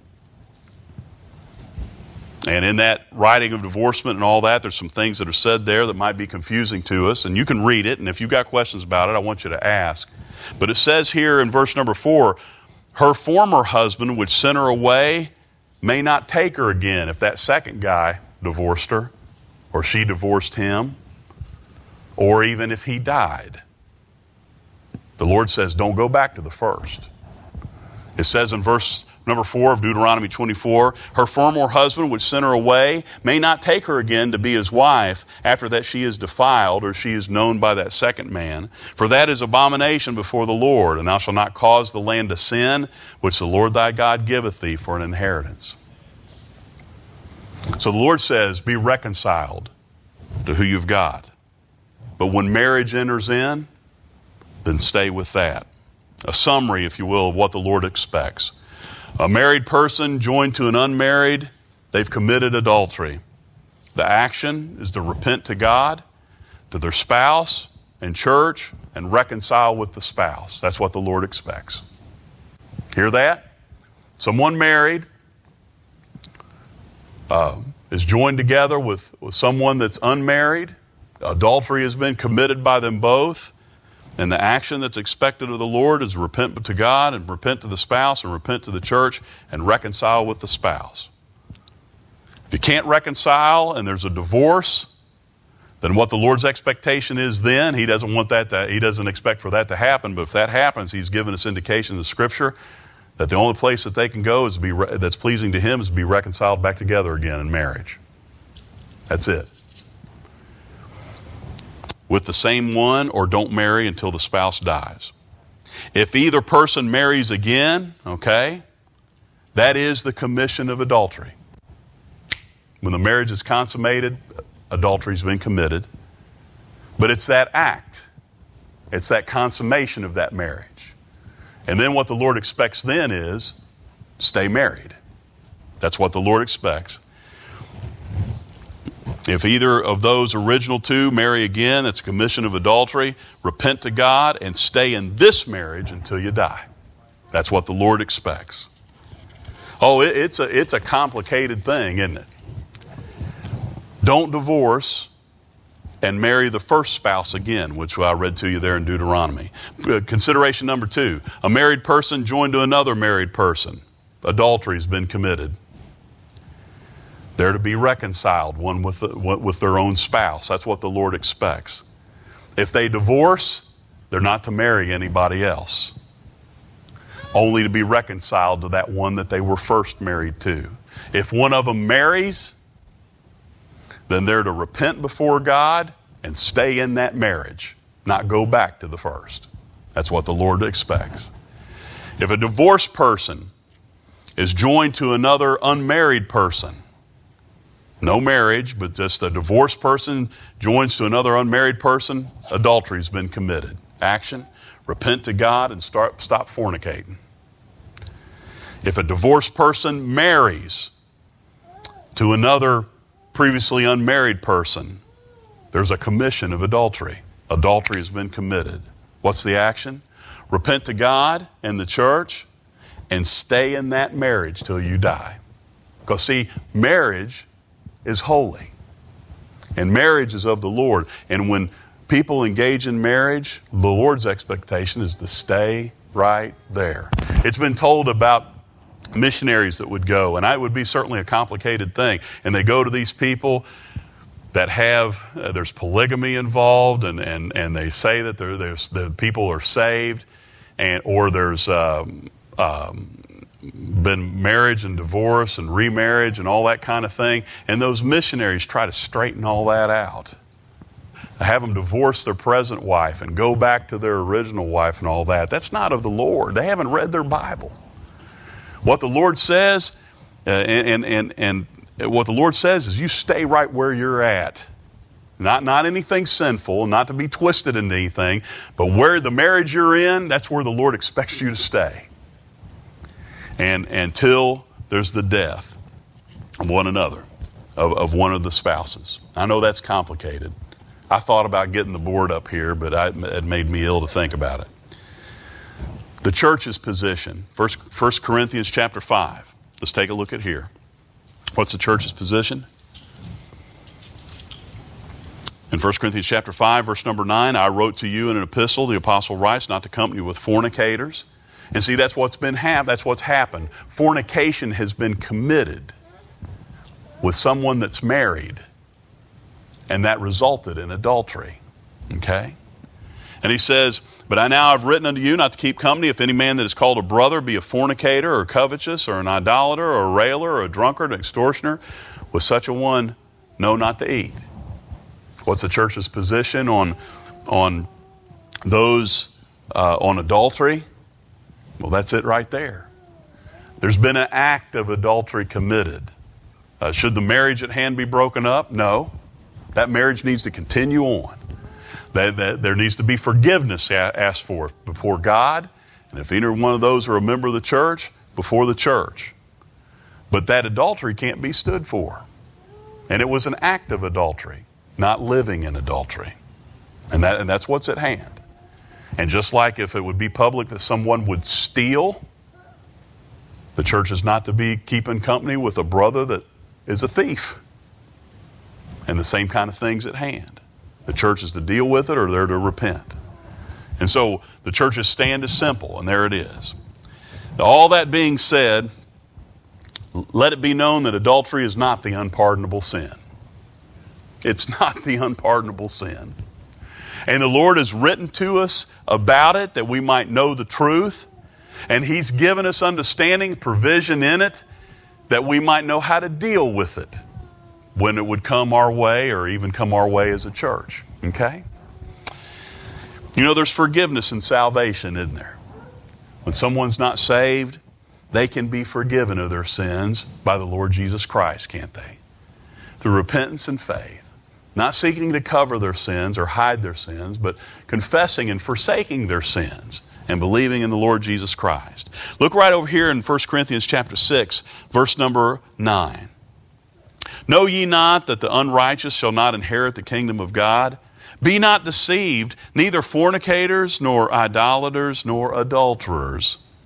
And in that writing of divorcement and all that, there's some things that are said there that might be confusing to us. And you can read it, and if you've got questions about it, I want you to ask. But it says here in verse number four, her former husband, which sent her away, may not take her again. If that second guy divorced her, or she divorced him, or even if he died. The Lord says, don't go back to the first. It says in verse number four of Deuteronomy twenty-four, her former husband which sent her away may not take her again to be his wife after that she is defiled or she is known by that second man. For that is abomination before the Lord, and thou shalt not cause the land to sin, which the Lord thy God giveth thee for an inheritance. So the Lord says, be reconciled to who you've got. But when marriage enters in, then stay with that. A summary, if you will, of what the Lord expects. A married person joined to an unmarried, they've committed adultery. The action is to repent to God, to their spouse and church, and reconcile with the spouse. That's what the Lord expects. Hear that? Someone married uh, is joined together with, with someone that's unmarried. Adultery has been committed by them both. And the action that's expected of the Lord is repent to God and repent to the spouse and repent to the church and reconcile with the spouse. If you can't reconcile and there's a divorce, then what the Lord's expectation is then, He doesn't want that to, He doesn't expect for that to happen, but if that happens, He's given us indication in the Scripture that the only place that they can go is to be re- that's pleasing to Him is to be reconciled back together again in marriage. That's it. With the same one, or don't marry until the spouse dies. If either person marries again, okay, that is the commission of adultery. When the marriage is consummated, adultery's been committed. But it's that act. It's that consummation of that marriage. And then what the Lord expects then is, stay married. That's what the Lord expects. If either of those original two marry again, that's a commission of adultery. Repent to God and stay in this marriage until you die. That's what the Lord expects. Oh, it, it's a, it's a complicated thing, isn't it? Don't divorce and marry the first spouse again, which I read to you there in Deuteronomy. Consideration number two, a married person joined to another married person. Adultery has been committed. They're to be reconciled, one with, the, with their own spouse. That's what the Lord expects. If they divorce, they're not to marry anybody else. Only to be reconciled to that one that they were first married to. If one of them marries, then they're to repent before God and stay in that marriage, not go back to the first. That's what the Lord expects. If a divorced person is joined to another unmarried person, no marriage, but just a divorced person joins to another unmarried person, adultery has been committed. Action, repent to God and start, stop fornicating. If a divorced person marries to another previously unmarried person, there's a commission of adultery. Adultery has been committed. What's the action? Repent to God and the church and stay in that marriage till you die. Because see, marriage is holy. And marriage is of the Lord. And when people engage in marriage, the Lord's expectation is to stay right there. It's been told about missionaries that would go, and it would be certainly a complicated thing. And they go to these people that have, uh, there's polygamy involved, and, and, and they say that there, there's, the people are saved, and or there's um, um, been marriage and divorce and remarriage and all that kind of thing. And those missionaries try to straighten all that out. Have them divorce their present wife and go back to their original wife and all that. That's not of the Lord. They haven't read their Bible. What the Lord says, uh, and, and, and, and what the Lord says is you stay right where you're at. Not, not anything sinful, not to be twisted into anything, but where the marriage you're in, that's where the Lord expects you to stay. And until there's the death of one another, of, of one of the spouses. I know that's complicated. I thought about getting the board up here, but I, it made me ill to think about it. The church's position, First Corinthians chapter five. Let's take a look at here. What's the church's position? In First Corinthians chapter five, verse number nine, I wrote to you in an epistle, the apostle writes, not to company with fornicators. And see, that's what's been hap- that's what's happened. Fornication has been committed with someone that's married, and that resulted in adultery. Okay? And he says, but I now have written unto you not to keep company if any man that is called a brother be a fornicator or covetous or an idolater or a railer or a drunkard, an extortioner. With such a one, no, not to eat. What's the church's position on, on those, uh, on adultery? Well, that's it right there. There's been an act of adultery committed. Uh, should the marriage at hand be broken up? No. That marriage needs to continue on. That, that there needs to be forgiveness asked for before God, and if either one of those are a member of the church, before the church. But that adultery can't be stood for. And it was an act of adultery, not living in adultery. And that and that's what's at hand. And just like if it would be public that someone would steal, the church is not to be keeping company with a brother that is a thief. And the same kind of things at hand. The church is to deal with it or they're to repent. And so the church's stand is simple, and there it is. Now, all that being said, let it be known that adultery is not the unpardonable sin. It's not the unpardonable sin. And the Lord has written to us about it that we might know the truth. And He's given us understanding, provision in it, that we might know how to deal with it when it would come our way or even come our way as a church. Okay? You know, there's forgiveness and salvation, isn't there? When someone's not saved, they can be forgiven of their sins by the Lord Jesus Christ, can't they? Through repentance and faith. Not seeking to cover their sins or hide their sins, but confessing and forsaking their sins and believing in the Lord Jesus Christ. Look right over here in First Corinthians chapter six, verse number nine. Know ye not that the unrighteous shall not inherit the kingdom of God? Be not deceived, neither fornicators, nor idolaters, nor adulterers,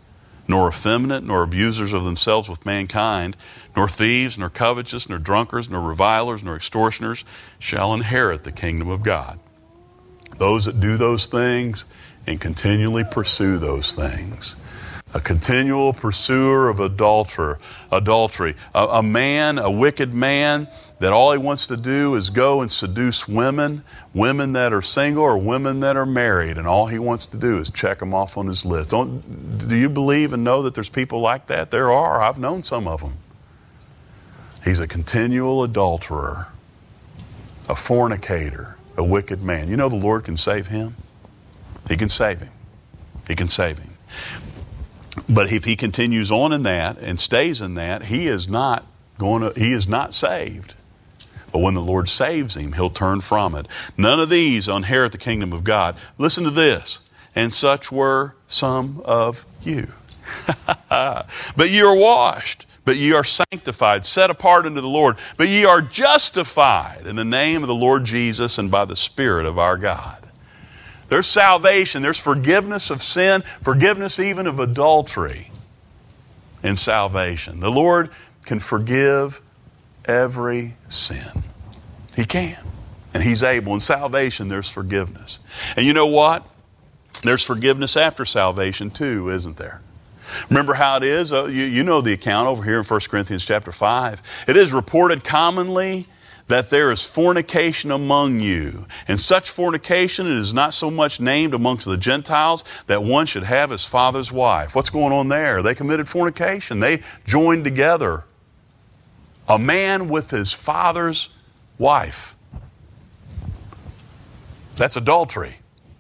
nor effeminate, nor abusers of themselves with mankind, nor thieves, nor covetous, nor drunkards, nor revilers, nor extortioners shall inherit the kingdom of God. Those that do those things and continually pursue those things. A continual pursuer of adulterer, adultery. A, a man, a wicked man, that all he wants to do is go and seduce women, women that are single or women that are married, and all he wants to do is check them off on his list. Don't, do you believe and know that there's people like that? There are. I've known some of them. He's a continual adulterer, a fornicator, a wicked man. You know the Lord can save him? He can save him. He can save him. But if he continues on in that and stays in that, he is not going to, he is not saved. But when the Lord saves him, he'll turn from it. None of these inherit the kingdom of God. Listen to this. And such were some of you. But ye are washed, but ye are sanctified, set apart unto the Lord. But ye are justified in the name of the Lord Jesus and by the Spirit of our God. There's salvation. There's forgiveness of sin, forgiveness even of adultery in salvation. The Lord can forgive every sin. He can. And He's able. In salvation, there's forgiveness. And you know what? There's forgiveness after salvation too, isn't there? Remember how it is? Uh, you, you know the account over here in First Corinthians chapter five. It is reported commonly that there is fornication among you. And such fornication it is not so much named amongst the Gentiles that one should have his father's wife. What's going on there? They committed fornication. They joined together. A man with his father's wife. That's adultery.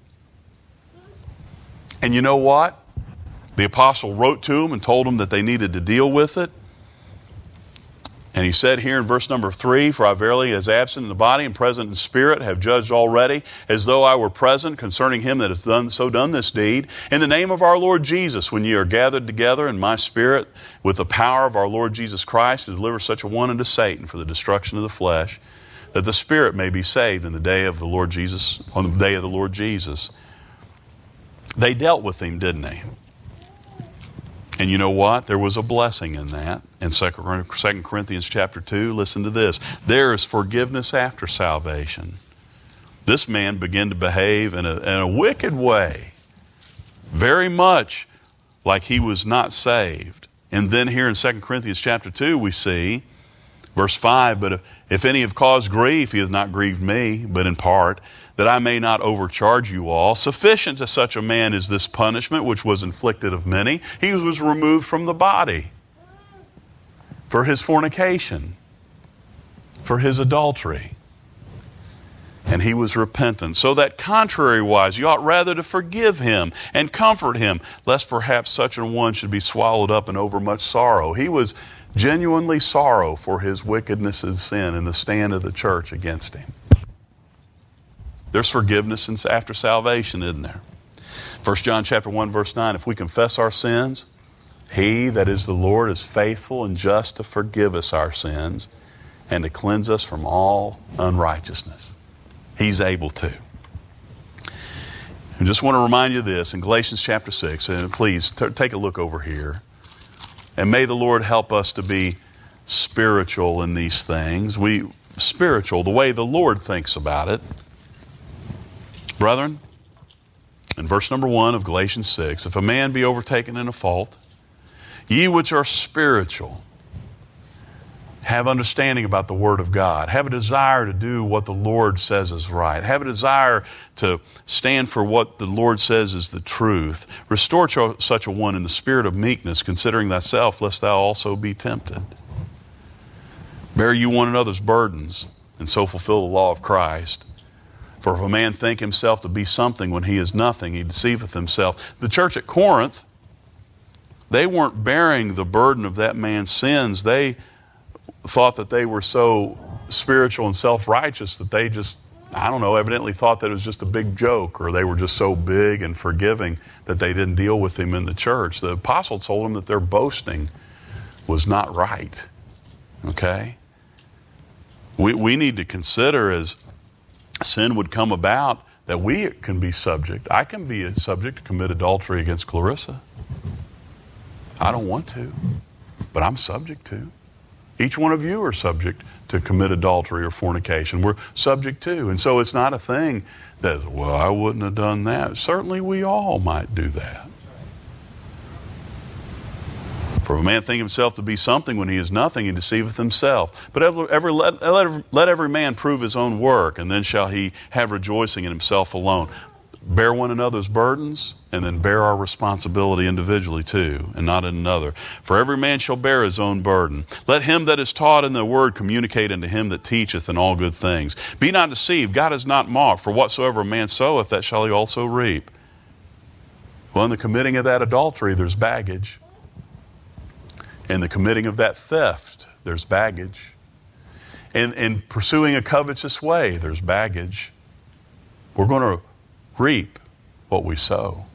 And you know what? The apostle wrote to them and told them that they needed to deal with it. And he said here in verse number three, for I verily, as absent in the body and present in spirit, have judged already, as though I were present concerning him that hath done, so done this deed. In the name of our Lord Jesus, when ye are gathered together in my spirit, with the power of our Lord Jesus Christ, to deliver such a one unto Satan for the destruction of the flesh, that the spirit may be saved in the day of the Lord Jesus, on the day of the Lord Jesus. They dealt with him, didn't they? And you know what? There was a blessing in that. In Second Corinthians chapter two, listen to this. There is forgiveness after salvation. This man began to behave in a, in a wicked way, very much like he was not saved. And then here in Second Corinthians chapter two, we see, verse five, but if, if any have caused grief, he has not grieved me, but in part, that I may not overcharge you all. Sufficient to such a man is this punishment, which was inflicted of many. He was removed from the body for his fornication, for his adultery. And he was repentant. So that contrariwise, you ought rather to forgive him and comfort him, lest perhaps such an one should be swallowed up in overmuch sorrow. He was genuinely sorrow for his wickedness and sin and the stand of the church against him. There's forgiveness after salvation, isn't there? First John chapter one, verse nine, if we confess our sins, He that is the Lord is faithful and just to forgive us our sins and to cleanse us from all unrighteousness. He's able to. I just want to remind you of this in Galatians chapter six, and please t- take a look over here. And may the Lord help us to be spiritual in these things. We spiritual, the way the Lord thinks about it. Brethren, in verse number one of Galatians six, if a man be overtaken in a fault, ye which are spiritual, have understanding about the Word of God. Have a desire to do what the Lord says is right. Have a desire to stand for what the Lord says is the truth. Restore such a one in the spirit of meekness, considering thyself, lest thou also be tempted. Bear you one another's burdens, and so fulfill the law of Christ. For if a man think himself to be something when he is nothing, he deceiveth himself. The church at Corinth, they weren't bearing the burden of that man's sins. They thought that they were so spiritual and self-righteous that they just, I don't know, evidently thought that it was just a big joke, or they were just so big and forgiving that they didn't deal with him in the church. The apostle told them that their boasting was not right. Okay? We, we need to consider, as sin would come about, that we can be subject. I can be subject to commit adultery against Clarissa. I don't want to, but I'm subject to. Each one of you are subject to commit adultery or fornication. We're subject to. And so it's not a thing that, well, I wouldn't have done that. Certainly we all might do that. For if a man think himself to be something when he is nothing, he deceiveth himself. But ever, ever, let, let, let every man prove his own work, and then shall he have rejoicing in himself alone. Bear one another's burdens, and then bear our responsibility individually too, and not in another. For every man shall bear his own burden. Let him that is taught in the word communicate unto him that teacheth in all good things. Be not deceived, God is not mocked, for whatsoever a man soweth, that shall he also reap. Well, in the committing of that adultery, there's baggage. In the committing of that theft, there's baggage. In, in pursuing a covetous way, there's baggage. We're going to reap what we sow.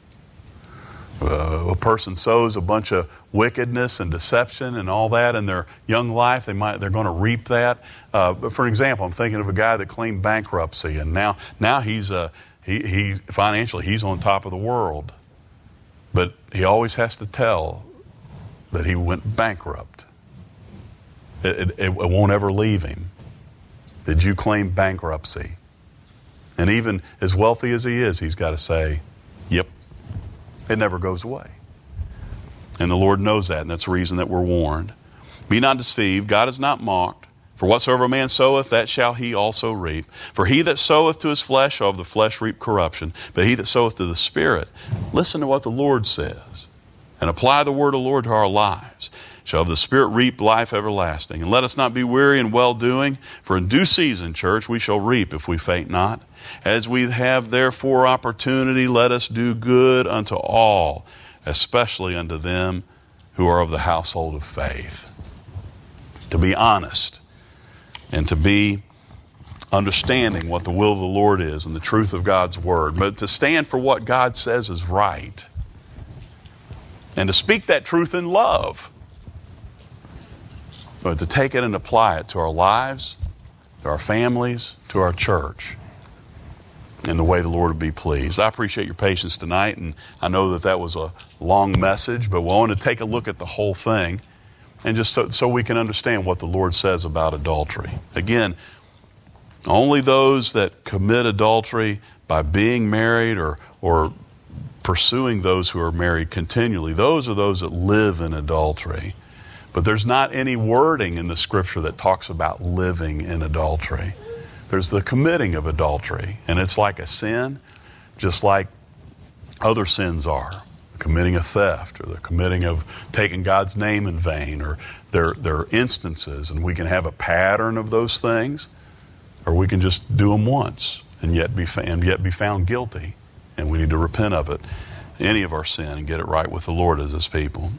Uh, a person sows a bunch of wickedness and deception and all that in their young life. They might, they're going to reap that. Uh, but for example, I'm thinking of a guy that claimed bankruptcy, and now, now he's uh, he, he financially he's on top of the world, but he always has to tell that he went bankrupt. It, it, it won't ever leave him. Did you claim bankruptcy? And even as wealthy as he is, he's got to say, yep. It never goes away. And the Lord knows that, and that's the reason that we're warned. Be not deceived, God is not mocked. For whatsoever a man soweth, that shall he also reap. For he that soweth to his flesh shall of the flesh reap corruption. But he that soweth to the Spirit, listen to what the Lord says, and apply the word of the Lord to our lives, shall of the Spirit reap life everlasting. And let us not be weary in well-doing, for in due season, church, we shall reap if we faint not. As we have therefore opportunity, let us do good unto all, especially unto them who are of the household of faith. To be honest and to be understanding what the will of the Lord is and the truth of God's word, but to stand for what God says is right and to speak that truth in love, but to take it and apply it to our lives, to our families, to our church, in the way the Lord would be pleased. I appreciate your patience tonight, and I know that that was a long message, but we want to take a look at the whole thing, and just so, so we can understand what the Lord says about adultery. Again, only those that commit adultery by being married or or pursuing those who are married continually, those are those that live in adultery. But there's not any wording in the Scripture that talks about living in adultery. There's the committing of adultery, and it's like a sin, just like other sins are. The committing of theft, or the committing of taking God's name in vain, or there, there are instances, and we can have a pattern of those things, or we can just do them once and yet be, and yet be found guilty, and we need to repent of it, any of our sin, and get it right with the Lord as His people.